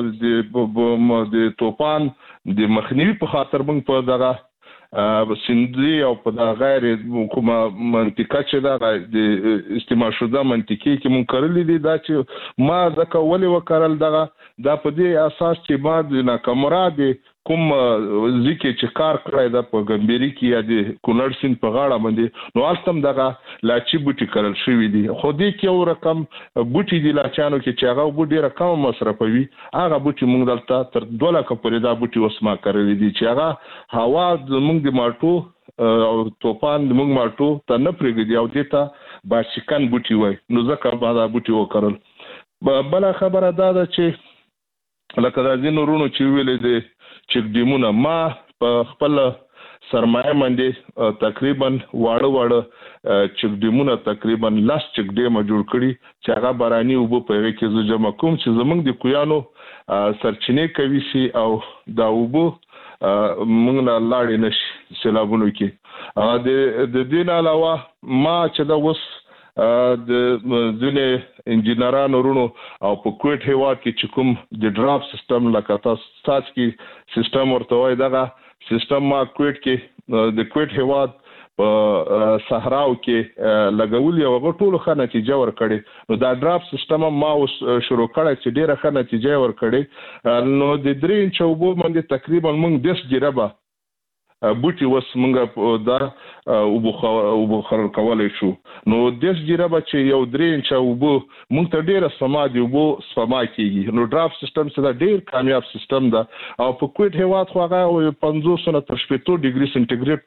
د طوفان د مخنیوي په خاطر مونږ په دغه سندري او په غیر کومه منطقه چې دا د استعمال شوه منطقي کې مونږ کړلې دي دا چې ما ځکه ولې وکړل دا په دې اساس چې ما د ناکامرا د کوم ځکه چې کار کړی دا په ګمبري کې یا د کونړ سیند په غاړه باندې نو التم دغه لاچی بوټي کړل شوی دي خو دې کې یو رقم بوټي دي لاچانو کې چې هغه بوټي رقم مصرفوي هغه بوټي موږ دلته تر 2 لک پورې دا بوټي وسما کړل دي چې هغه هوا موږ د مالټو او طوفان موږ مالټو ته نه پرېږدي او دې ته باشکن بوټي وای نو ځکه ما دا بوټي وکړل. بل خبره دا ده چې لکه د ځینو رونو چې ویلې دي چې دیمونه ما په خپل سرمایه باندې تقریبا واړه چې دیمونه تقریبا لاس چې ډیمه جوړ کړي چې هغه باراني وبو په هغه کې زه جمع کوم چې زمونږ د کویانو سرچینې کوي سي او دا وبو موږ نه لاړې نشي سیلابونو کې د دین علاوه ما چې دا وس د ځینې انجینرانو ورونو او په کوټ هیواد کې چې کوم د ډراپ سیستم لکه تاسو کې سیستم ورته وای دغه سیستم ما کوټ کې د کوټ هیواد په صحراو کې لګول یو غټول خه نتیجه ورکړي نو دا ډراپ سیستم ما شروع کړی چې ډیره ښه نتیجه ورکړي نو د 3 انچ اوبو باندې تقریبا موږ 10 جربه بوټي وس موږ دا وبخور کولای شو نو 10 جربه چې یو 3 انچ اوبو موږ ته ډیره سما دی اوبو سما کیږي نو ډراپ سیستم څخه ډیر کامیاب سیستم ده او په کوټ هیواد خو هغه 500 تر 70 ډیګري سنټیګریډ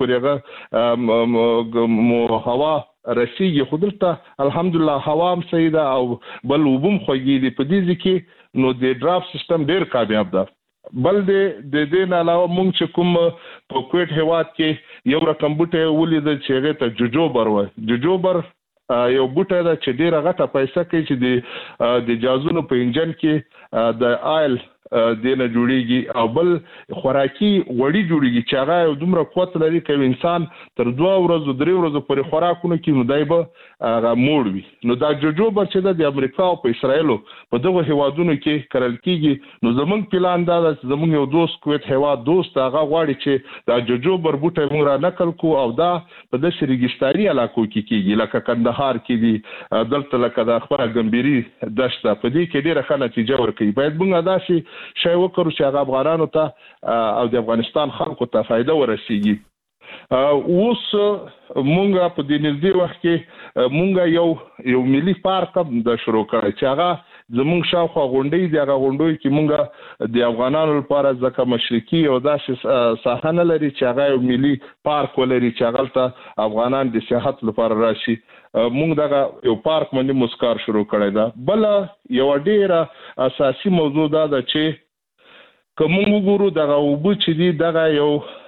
پورې هغه هوا رسیږي خو دلته الحمدلله هوا هم صحیح ده او بل وبم خوږي دي په دې کې نو د ډراپ سیستم ډیر کامیاب ده بل د دې نه علاوه مونږ چې کوم په کوټ هیواد کې یو رقم بوټي ولید چې هغه ته جوجوبر وای جوجوبر یو بوټی ده چې ډیره غټه پیسې کوي چې د جازونو په انجن کې د آیل دینه جوړیږي او بل خوراکي وړي جوړیږي چې هغه یو دومره قوت لري چې انسان تر 2 ورځې 3 ورځې پورې خوراکونه کوي نو دای به هغه موړ وي نو دا جوجوبر چې د امریکا او په اسرایل په دغه هیوادونو کې کرل کیږي نو زمونږ پلان دا چې زمونږ یو دوست کویت هیواد دوست هغه غواړي چې دا جوجوبر بوټی موږ را نقل کو او دا په د شریګستاني علاقو کې کیږي لکه کندهار کې دي دلته لکه د خبره ګمبيري دشته په دې کې ډیره ښه نتیجه ورکړي باید موږ داسې شای وکړو چې هغه افغانانو ته او د افغانستان خلکو ته فائدہ ورسیږي اوس مونږه په دې نږدې وخت کې مونږه یو ملي پارک د شروع کړی چې هغه زمونږ شاوخوا غونډې دی هغه غونډوي کې مونږه د افغانانو لپاره ځکه مشرقي او داسې ساحه نه لري چې هغه یو ملي پارک ولري چې هغه ته افغانان د سیاحت لپاره راشي مونږ دغه یو پارک باندې مسکار شروع کړی دا بل یو ډیره اساسي موضوع دا ده چې کوم وګورو دغه وبو چې دی دغه یو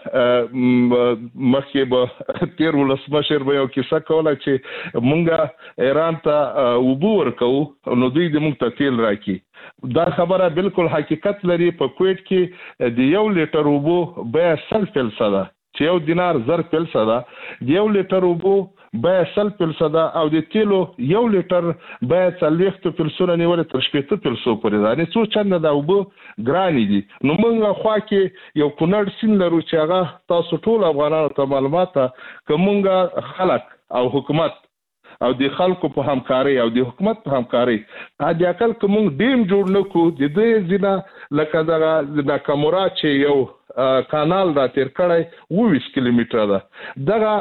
مخکې به تیر ولسمشر به یو کیسه کوله چې مونږه ایران ته وبو ورکو نو دوی د مونږ ته تیل راکړي دا خبره بالکل حقیقت لري په کویت کې د 1 لیټر وبو به 100 پیسې ده چې یو دینار 100 پیسې ده د 1 لیټر وبو به 100 پیسې ده او د تیلو 1 لیټر به 40 پیسې نیول تر 70 پیسې پورې ده نه څو چنده دا وبو ګرانی دي نو موږ خو کې یو کونړ سین لرو چې هغه تاسو ټول افغانانو ته معلومات کومه خلک او حکومت او د خلکو په همکاري او د حکومت په همکاري د عقل کوم ډیم جوړ نکو د دې ځینه لکه د ناکامورا چې یو کانال را تیر کړی 20 کیلومتره ده دغه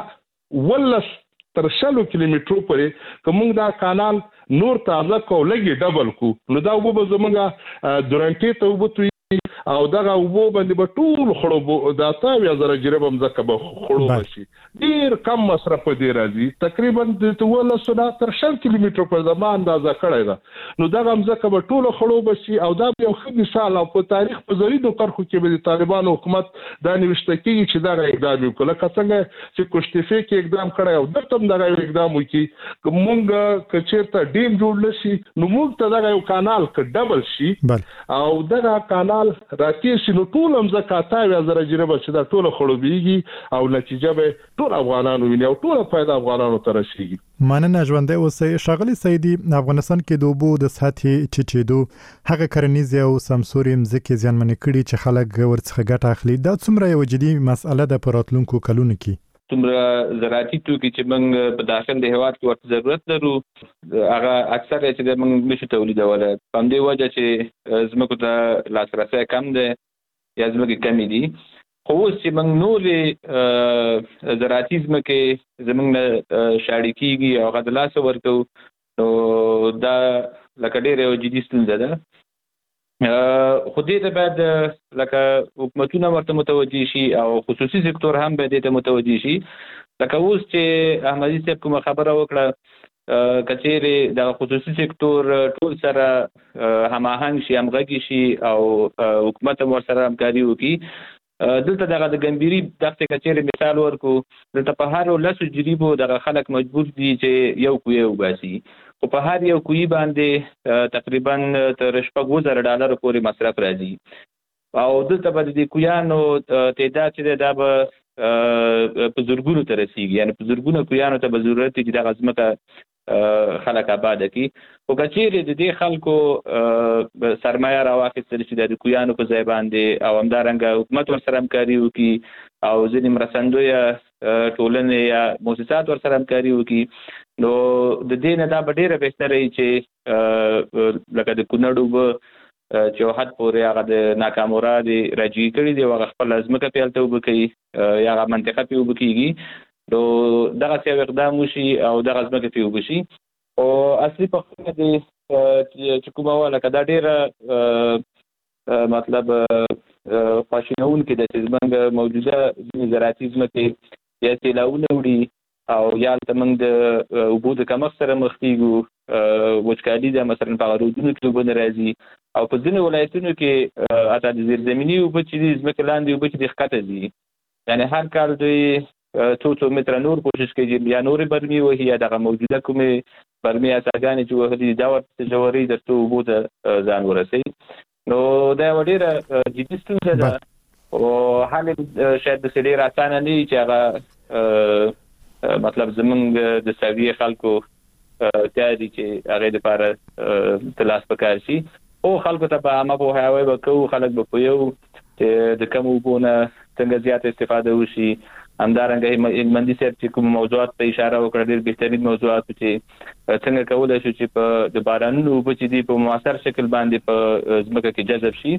ولس تر 100 کیلومترو پورې کوم دا کانال نور تازه کو لګي ډبل کو نو دا وبو زمونږه دورانټي ته وبو او دغه وبو باندې به ټول خړوب دا تاوی زره جربم زکه به خړوب شي ډیر کم مصرف دی راځي تقریبا د ټول سره تر 100 کیلومتر په زمان اندازه کړی دا نو دغه زکه به ټول خړوب شي او دا یو ښه مثال او په تاریخ په زریدو کرخو کې به د طالبانو حکومت دا نوښته کیږي چې دا اقدام وکړي لکه څنګه چې کوشتفي کې اقدام کړی او دته دغه اقدام وکړي کومګه کچېرته ډیم جوړ لشي نو موږ ته دغه یو کانال ک ډبل شي او دغه کانال راکې شنو ټول هم زکاته یا زره جربه چې دا ټول خړوبېږي او نتیجه به ټول افغانانو ویني او ټول فائدہ افغانانو ته رسیږي مننه ژوندې اوسې ښاغلي سیدي افغانستان کې د اوبو د سطحې ټیټېدو هغه کرنیز او سمسوري مځکې زیانمن کړي چې خلک ورڅخه ګټه اخلي دا څومره یو جدي مسأله ده په راتلونکو کلونو کې څومره زراعتي توکي چې موږ په داخل د هیواد کې ورته ضرورت لرو هغه اکثر چې موږ نشو تولیدولی په همدې وجه چې ځمکو ته لاسرسی کم دی یا ځمکې کمې دي خو اوس چې موږ نورې زراعتي ځمکې زموږ نه شاړې کېږي او هغه د لاسه ورکوو نو دا لکه ډېره یو جدي ستونزه ده خو دې ته باید لکه حکومتونه ورته متوجه شي او خصوصي سکتور هم باید دې ته متوجه شي لکه اوس چې احمدي صاحب کومه خبره وکړه کچېرې د خصوصي سکتور ټول سره هماهنګ شي همغږي شي او حکومت هم ورسره همکاري وکړي دلته دغه د ګمبيري دغه کچېرې مثال ورکو دلته په هر 10 جریبو دغه خلک مجبور دي چې یو کوی وباسي خو په هر یو کوی باندې تقریبا تر $1000 پورې مصرف راځي او دلته به د کویانو تعداد چې دا به په زورګونو ته رسیږي یعنی په زورګونو کویانو ته به ضرورت دي چې دغه ځمکه خلک آباد کی او کچېرې د دې خلکو سرمایه راواخیستل شي د کویانو په ځای باندې او همدارنګه حکومت ورسره همکاري وکړي او ځینې مرستندویه ټولنې یا مؤسسات ورسره همکاري وکړي نو د دې نه دا به ډېره بهتره وي چې لکه د کونړ اوبه چې حد پورې هغه د ناکامورا د راجعي کړي دي او هغه خپله ځمکه پې هلته اوبه کوي یا هغه منطقه پې اوبه کېږي نو دغسې یو اقدام وشي او دغه ځمکه پې اوبه شي او اصلي پوښتنه دې چې کومه وه لکه دا ډېره مطلب خواشینونکې ده چې زموږ موجوده ځینې زراعتي ځمکې یا سیلاونه وړي او یا هلته موږ د اوبو د کمښت سره مخ کېږو وچکالي ده مثلا په هغه رودونو کې اوبه نه راځي او په ځینې ولایتونو کې حتی د زیرزمیني اوبه چې دي ځمکې لاندې اوبه چې دي ښکته ځي یعنې هر کال دوی څو متره نور کوشش کوي یا نورې برمې وهي یا دغه موجوده کومې برمې اثرګانې چې وهلي دي دا ورته ژورې تر څو اوبو ته ځان ورسوي نو دا یوه ډېره جدي ستونزه ده او حال شاید داسې ډېر اسانه نه وي چې هغه مطلب زمونږ د سویې خلکو تیاري چې هغې دپاره تلاس پکار شي او خلکو ته به عامه پوهاوی به کوو خلک به پوهیو چې د کم اوبو نه څنګه زیاته استفاده وشي همدارنګه هلمندي صاحب چې کوم موضوعات ته اشاره وکړه ډېر بهترین موضوعات چې څنګه کولی شو چې په د بارانونو اوبه چې دي په مؤثر شکل باندې په ځمکه کې جذب شي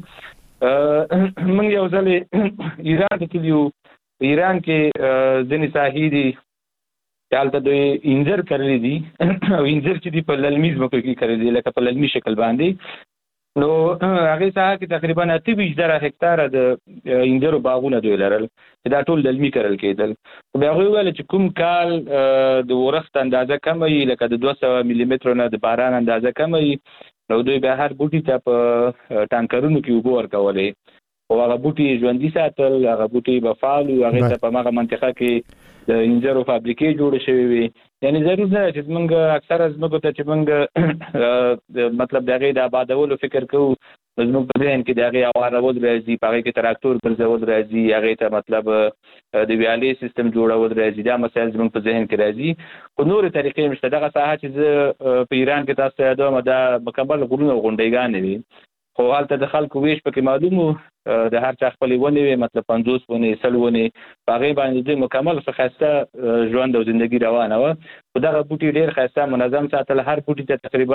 موږ یو ځل ایران ته تللي وو په ایران کې ځینې ساحې دي چې هلته دوی انځر کرلي دي او انځر چې دي په للمي ځمکو کې کرلي دي لکه په للمي شکل باندې نو هغې ساحه کې تقریبا 28,000 هکتاره د انځرو باغونه دوی لرل چې دا ټول للمي کرل کېدل خو بیا هغوی وویل چې کوم کال د ورښت اندازه کمه وي لکه د 200 ملي مترو نه د باران اندازه کمه وي نو دوی بیا هر بوټي ته په ټانکرونو کې اوبه ورکولې او هغه بوټي ژوندي ساتل هغه بوټي به فعال وو هغې ته په هماغه منطقه کې د انځرو فابریکې جوړې شوې وي یعنې ضرور نه ده چې زمونږ اکثره ځمکو ته چې موږ مطلب د هغې د آبادولو فکر کوو نو زموږ په ذهن کې د هغې هوارول راځي په هغې کې تراکتور ګرځول راځي هغې ته مطلب د ویالې سیستم جوړول راځي دا مسایل زموږ په ذهن کې راځي خو نورې طریقې هم شته دغه ساحه چې زه په ایران کې تاسو ته یادوم دا مکمل غرونه او غونډیګانې وي خو هلته د خلکو ویش پکې معلوم و د هر چا خپلې ونې وې مطلب 50 ونې 100 ونې په هغې باندې دوی مکمل ښه ښایسته ژوند او زندګي روانه وه خو دغه بوټي ډېر ښایسته منظم ساتل هر بوټي ته تقریبا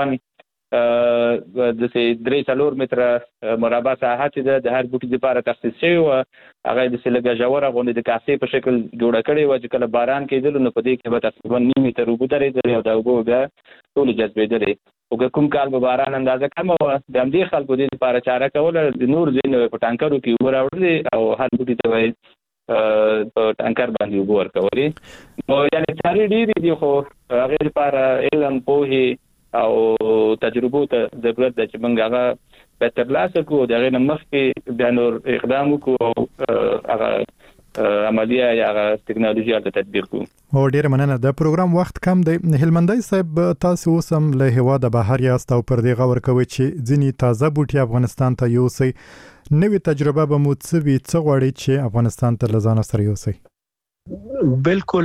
داسې 3-4 متره مربع ساحه چې ده د هر بوټي دپاره تخصیص شوې وه هغه یې داسې لږه ژوره غوندې د کاسې په شکل جوړه کړې وه چې کله باران کېدلو نو په دې کې به تقریبا 9 متره اوبه درېدلې او دا اوبه بیا ټولې جذبېدلې خو که کوم کال به باران اندازه کمه وه د همدې خلکو دې دپاره چاره کوله د نور ځایونه په ټانکرو کې اوبه راوړلې او هر بوټي ته به په ټانکر باندې اوبه ورکولې نو یعنې چارې ډېرې دي خو هغې دپاره علم پوهې او تجربو ته ضرورت ده چې موږ هغه باید ترلاسه کړو د هغې نه مخکې بیا نور اقدام وکړو او هغه عملیه یا هغه ټکنالوژي هلته تطبیق کړو او ډېره مننه د پروګرام وخت کم دی هلمندی صاحب تاسو اوس هم له هېواده بهر یاست او پر دې غور کوئ چې ځینې تازه بوټي افغانستان ته یوسئ نوې تجربه به مو څه وي څه غواړئ چې افغانستان ته له ځانه سره یوسئ بالکل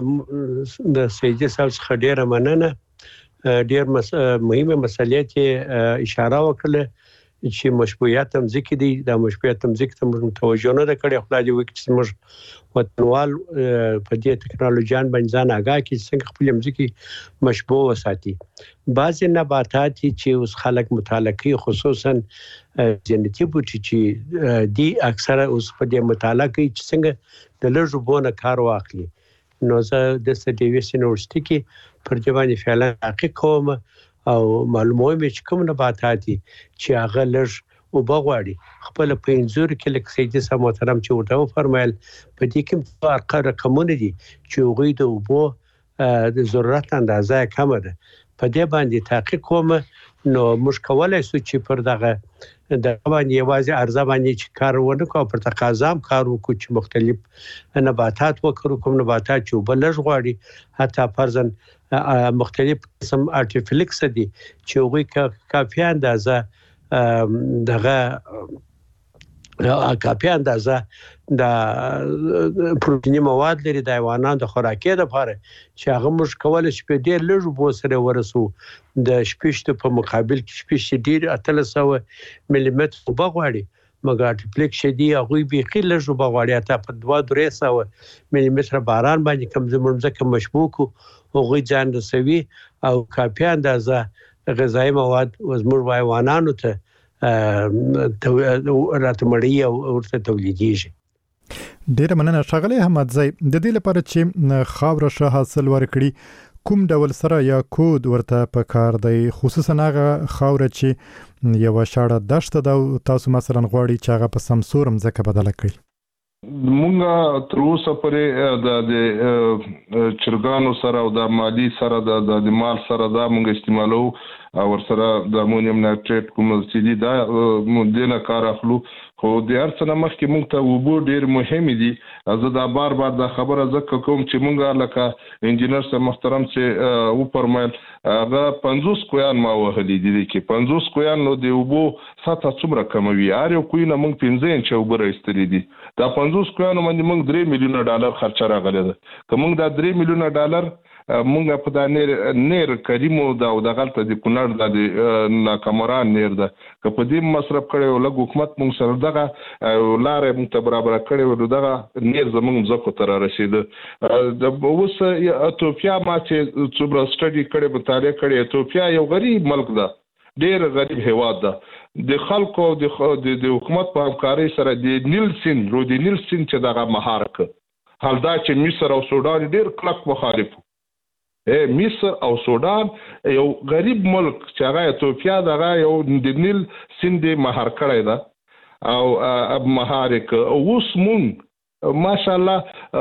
د سیدي صاحب څخه ډېره مننه ډېر مهمه مسلې ته اشاره وکړه چې مشبوعیت هم ځکه دي د مشبوعیت هم ځکه موږ توجه نه کړې خپل دی وکړي چې موږ وطنوال په دې ټکنالوژیان باندې ځان آگاه کړي څنګه خپل مځکه مشبوع وساتي بعض نباتات چې اوس خلک مطالعه کوي خصوصا جنتي بوټي چې دي اکثره اوس په دې مطالعه کوي چې څنګه د لږو بونه کار واخلي نو زه د ډیویس یونیورسيټي کې پر دې باندې فعلا تحقیق کوم او معلوموم چې کوم نباتات دي چې هغه لږ او بغواړي خپل په انځور کې لکه سیدي صاحب محترم چې ورته فرمایل په دې کې فرق رقمونه دي چې غوي د اوبو د ضرورت اندازه کم ده په دې باندې تحقیق کوم نو موږ کولای شو چې پر دغه د باندې یوازې ارزه باندې چې کار ونه کوو پر تقاضا کار وکړو چې مختلف نباتات وکړو کوم نباتات چې بلژ غواړي حتی فرضاً مختلف قسم ارتفلیکس دي چې وګړي کافي اندازه دغه کافي اندازه د پروتیني مواد لري د حیواناتو د خوراکي لپاره چې هغه موږ کولای شو په ډېر لږ اوبو سره ورسو د شپږ په مقابل کې شپږ ډېر 300 ملي متر اوبه غواړي مګر ټپلیک شدي هغه به کې لږ اوبه غواړي ته په 2-300 ملي متر باران باندې کم زموږ ځکه مشبوک هغه ځان رسوي او کافي اندازه غذایی مواد زموږ حیواناتو ته راتمړي او ورته تولیديږي. ډیره مننه ښاغلی احمدزی. د دې لپاره چې خاوره ښه حاصل ورکړي کوم ډول سره یا کود ورته پکار دی، خصوصا هغه خاوره چې یو شاړه دشت ده او تاسو مثلا غواړي چې هغه په سمسور مځکه بدله کړئ؟ مونږه تر اوسه پورې د چرګانو سره او د مالی سره د مال سره دا مونږ استعمالو او ورسره د امونیم نایتریټ کوم چې دي دا مونږ نه کار اخلو. خو د ارڅنه مخکې مونږ ته وبو ډیر مهم دي. زه دا بار دا خبره ځکه کوم چې مونږه لکه انجینر سره محترم چې و پرمایل هغه 50 کویان ما وهلي دي کې 50 کویان نو د وبو سطح څومره کموي. هر یو کوی نه مونږ 15 انچ وبو راستري دي. دا 50 کویان باندې مونږ $3 میلیون خرچ راغلی ده. که مونږ دا $3 میلیون مونږ په دا نیر کریمو دا او د غلطه د کونړ د ناکامران نیر ده که په دې مصرف کړي او لږ حکومت مونږ سره دغه لارې مونږ ته برابر کړي او دغه نیر زمونږ ځکو تر رسیده. د اوس ایتوپیا ما چې څومره سټډي کړي مطالعه کړي ایتوپیا یو غریب ملک ده، ډیر غریب هیواد ده. د خلکو د حکومت په همکارۍ سره د نیل سیند چې دغه مهار ک حال دا چې مصر او سودان ډیر کلک مخالف مصر او سودان یو غریب ملک چې هغه ایتوپیا دغه یو د نیل سیند مهار کړی ده او مهارک اوس مونږ ماشاءالله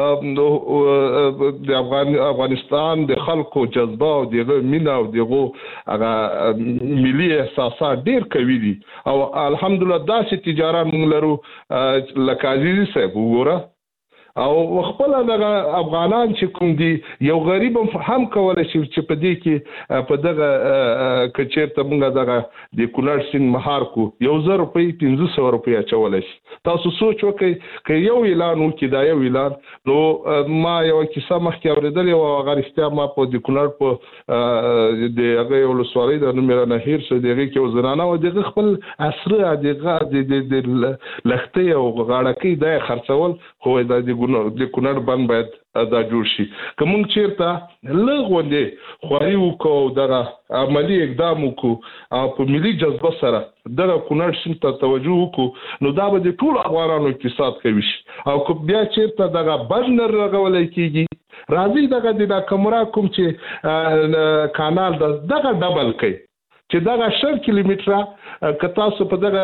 د افغانستان د خلکو جذبه او دغه مینا او دغه هغه ملي احساسات ډیر قوي دي او الحمدلله داسې تجارت موږ لرو لکه عزیزي صاحب وګوره او خپل دغه افغانان چې کوم دي یو غریب هم کولای شي چې په دې کې په دغه کچېرته موږ دغه د کونړ سیند مهار کو 1000 روپۍ 1500 روپۍ اچولای شي. تاسو سوچ وکړئ که یو اعلان وکړي دا یو اعلان نو ما یو کیسه مخکې اورېدلې او هغه رښتیا ما په د کونړ په د هغه یو ولسوالۍ د نومره نهیر سره دغه کې زنانه او دغه خپل عصره دغه د لختې او غاړکۍ د خرڅول خو د کونړ بند باید دا جوړ شي. که مونږ چیرته لغوندې خواري وکړو دغه عملی اقدام وکړو او په ملي جذبه سره دغه کونړ سیند ته توجه وکړو نو دا به د ټول افغانانو اقتصاد کوي شي. او که بیا چیرته دغه بند نه رغولی کېږي راځي دغه د ناکامرا کوم چې کانال دغه ډبل کوي چې دغه 10 کیلومتره که تاسو په دغه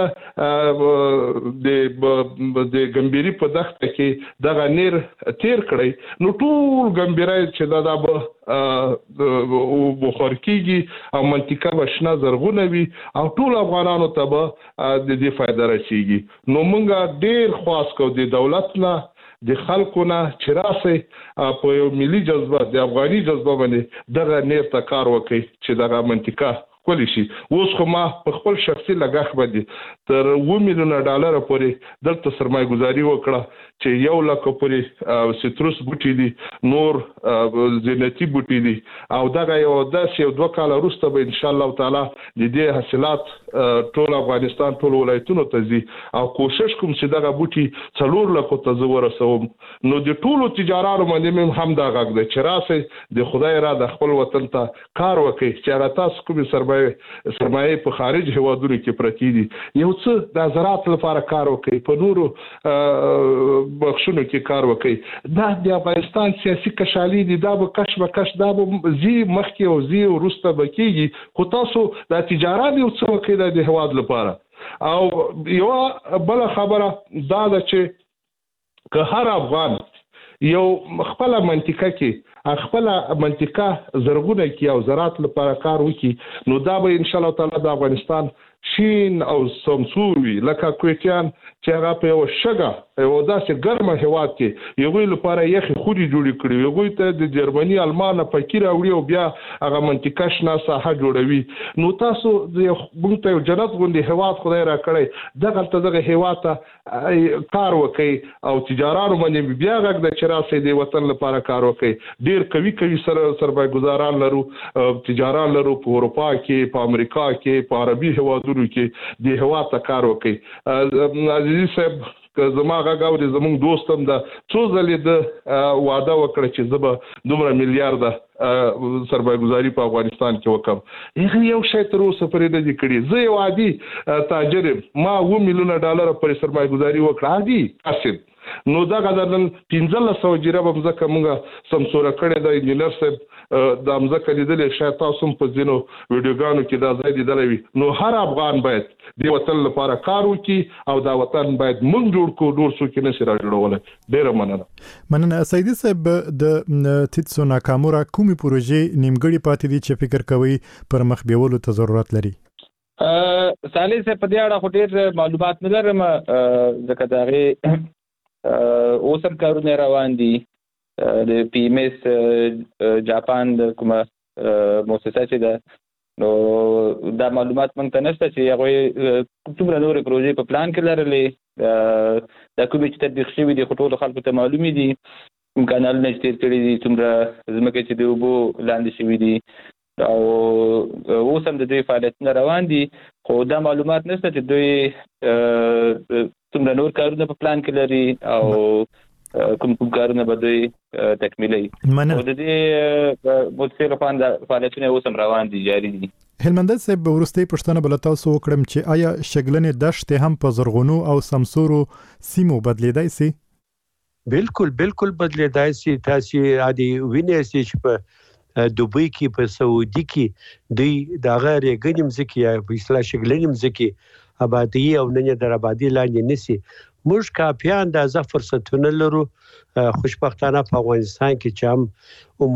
د ګمبيري په دښته کې دغه نیر تیر کړی نو ټول ګمبيري چې دا به بخار کېږي او منطقه بشنه زرغونه وي او ټول افغانانو ته به د دې فائدہ رسیږي. نو موږ ډیر خواست کوو د دولت نه د خلکو نه چې راسي په یو ملي جذبه د افغاني جذبه باندې دغه نیر ته کار وکړي چې دغه منطقه کولی شي. اوس خو ما په خپل شخصي لګښت باندې تر $1 میلیون پورې دلته سرمایه گذاري وکړه چې 1 لک پورې سټروس بوټي دي نور زینتي بوټي دي او دغه یو 2 کال وروسته به ان شاء الله تعالی د دې حاصلات ټول افغانستان ټول ولایتونو ته ځي او کوشش کوم چې دغه بوټي 4 لک ته ورسوم. نو د ټولو تجارانو باندې هم دا غږ دی چې راسي د خدای را د خپل وطن ته کار وکړي چې هغه تاسو کوم سرمایه په خارج هوادونو کې پرتی دي یو څه د زراعت لپاره کار وکړي په نورو بخښونو کې کار وکړي. دا د افغانستان سیاسي کشالي دي دا به کش دا به زی مخکې او زی ورسته بکیږي خو تاسو د تجارت یو څه وکړي د هواد لپاره. او یو بل خبره دا ده چې که هر افغان یو خپل منطقه کې خپل منطقه زرغونه کې او زراعت لپاره کار وکړي نو دا به ان شاء الله تعالی د افغانستان شین او سمسور وي لکه کویتیان چې هغه په یو شګه یو داسې ګرمه هیواد کې یو لپاره یخي خوري جوړی کړی یو ته د جرمني المان فکر اوړي او بیا هغه منطقه شنه ساحه جوړوي نو تاسو د موږ ته جنت غوندي هیواد خدای را کړی دغه هیواد ته کار وکړي او تجارانو باندې بیا غږ د چراسي د وطن لپاره کار وکړي ډیر کوي سرمایه‌ګزاران لرو تجاران لرو په اروپا کې په امریکا کې په عربي هیوادونو کې د هیواد ته کار وکړي عزیزي صاحب زما غاوري زموږ دوستم د څو ځلې د وعده وکړه چې زه دومره میلیارډ سرمایه‌ګزاري په افغانستان کې وکم هغه یو شی تر اوسه پرې نه دي کړی زه یو عادي تاجر ما $1 میلیون پر سرمایه‌ګزاري وکړه عادي قاصد نو دا غدارن 1500 جریبه مزکه مونږه سمسوره کړی د انجینر صاحب د مزکه لیدلې شاید تاسو په ځینو ویډیوګانو کې دا ځای لیدلې نو هر افغان باید د وطن لپاره کار وکړي او دا وطن باید مونږ جوړ کړو نور څوک نه سره جوړول ډیر مننه سیدي صاحب د تیتسو ناکامورا کومي پروژې نیمګړی پاتې دي چې فکر کوي پر مخ بیولو ته ضرورت لري صالح صاحب په دې اړه خو ډیر معلومات نه لرم ځکه دا غي اوسم کارونه روان دي د پی ایم اس جاپان د کومه مؤسسه چې ده نو دا معلومات مونږ ته نشته چې هغه څومره نورې پروژې په پلان کې لرلې دا کومې چې تطبیق شوي دي خو ټولو خلکو ته معلومې دي کوم کانالونه چې تیر کړي دي څومره ځمکې چې د اوبو لاندې شوي دي او اوس هم د دوی فعالیتونه روان دي خو دا معلومات نشته چې دوی څومره نور کارونه په پلان کې لري او کوم کارونه به دوی تکمیلوي او د دې مؤسسې لپاره فعالیتونه اوس هم روان دي جاري دي هلمند صاحب ورستي پښتنه بل تاسو وکړم چې آیا شګلنې دشت هم په زرغونو او سمسورو سیمو بدلیدای سي بالکل بدلیدای سي تاسو عادي وینئ چې په دوبۍ کې په سعودي کې دوی دغه رېګنیم ځکه یا په اصطلاح شګلنیم ځکه آبادی او نن در آبادی لاندې نسی موږ کافیان د اضافه فرصتونه لرو خوشبختانه په افغانستان کې چې هم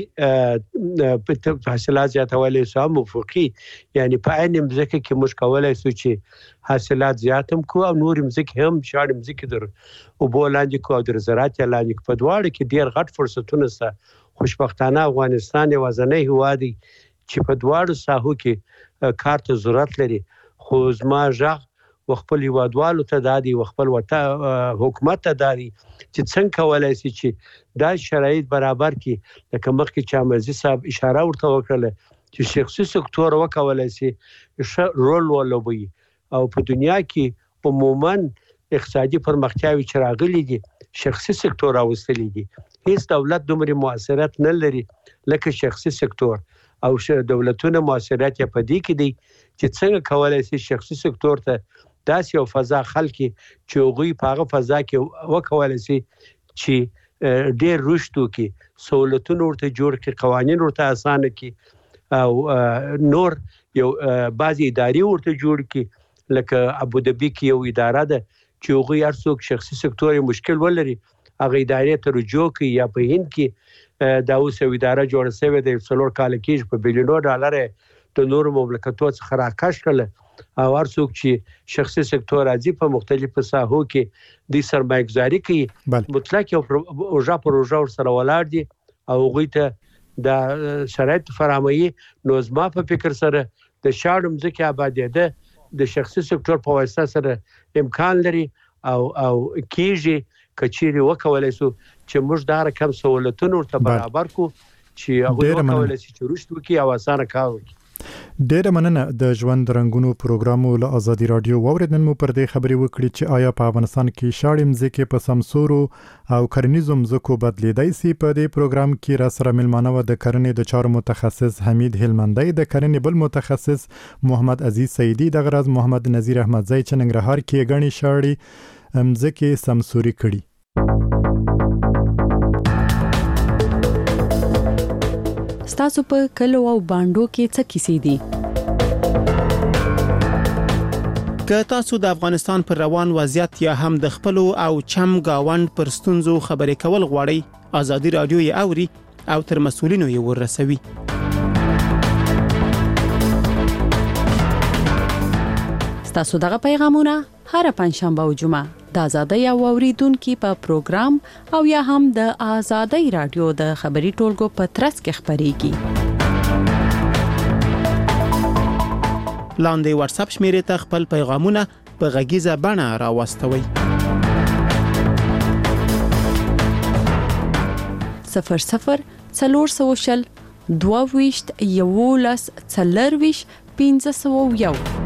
عمودي په حاصلات زیاتولې سم افقي یعنی په عین مزکه کې موږ کولای شو چې حاصلات زیاتم کو او نور مزکه هم شاړ مزکه در او بولاندې کو در زراعت لاندې په دواړو کې ډیر غټ فرصتونه سره خوشبختانه افغانستان یوازنی هوادي چې په دواړو ساحو کې کار ته ضرورت لري خو زما ژغ وخپل هیوادوالو ته دادي وخپل حکومت ته دادي چې څنګه کولای شي چې دا شرایط برابر کړي لکه مخکې چې امرزي صاحب اشاره ورته وکړه چې شخصي سکتور وکولای شي رول ولوبي او په دنیا کې عموما اقتصادي پرمختیاوي چې راغلي دي شخصي سکتور راوستلي دي هیڅ دولت دومره موثریت نه لري لکه شخصي سکتور او دولتونه موثریت په دې کې دي چې څنګه کولای شي شخصي سکتور ته داسې یو فضا خلکي چې هغوی په هغه فضا کې وکولای شي چې ډېر رشد وکړي سہولتونه ورته جوړ کړي قوانین ورته اسانه کړي او نور یو بعضی ادارې ورته جوړ کړي لکه ابوظبي کې یو اداره ده چې هغوی هر څوک شخصي سکتور مشکل ولري هغه ادارې ته رجوع کوي یا په هند کې دا اوس یو اداره جوړه شوې ده 4 کال کې په بلیونو ډالر د نورو مملکتونو څخه راکش کړل او هر څوک چې شخصي سکتور راځي په مختلفو ساحو کې د سرمایه‌ګزاري کوي مطلق یو پروژه سره ولاړ دي او هغوی ته د شرایط فراهمي نو زما په فکر سره د شاړم ځکه آبادیده د شخصي سکتور په واسطه سره امکان لري او کیږي کچيري وکولای شو چې موږ دا رقم سہولتونه ورته برابر کو چې هغه وکولای شي چې رشد وکړي او اسانه کار وکړي ډیره مننه د ژوند رنگونو پروګرامو له آزادي رادیو واوریدل مو پر دې خبرې وکړي چې آیا په افغانستان کې شاړې مځکې په سمسورو او کرنیزو مځکو بدلیدای سي په دې پروګرام کې را سره ملمانه و د کرنې د چارو متخصص حمید هلمندی د کرنې بل متخصص محمد عزیز سیدی د غرض محمد نذیر احمدزی چې ننګرهار کې غني شاړې مځکې سمسوري کړي ستاسو په کلو او باندو کې څه کیسې دي که تاسو د افغانستان پر روان وضعیت یا هم د خپل او چم گاوند پر ستونزو خبرې کول غواړئ آزادي رادیو یې اوري او تر مسؤلینو یې ورسوي ستاسو دغه پیغامونه هر پنځشنبه او جمعه د آزادۍ او اوریدونکو په پروګرام او یا هم د آزادۍ رادیو د خبري ټولګو په ترڅ کې خبريږي. لاندې واتس اپ شمیرې ته خپل پیغامونه په غږیزه بڼه راوستوئ. 00 420 11 40 501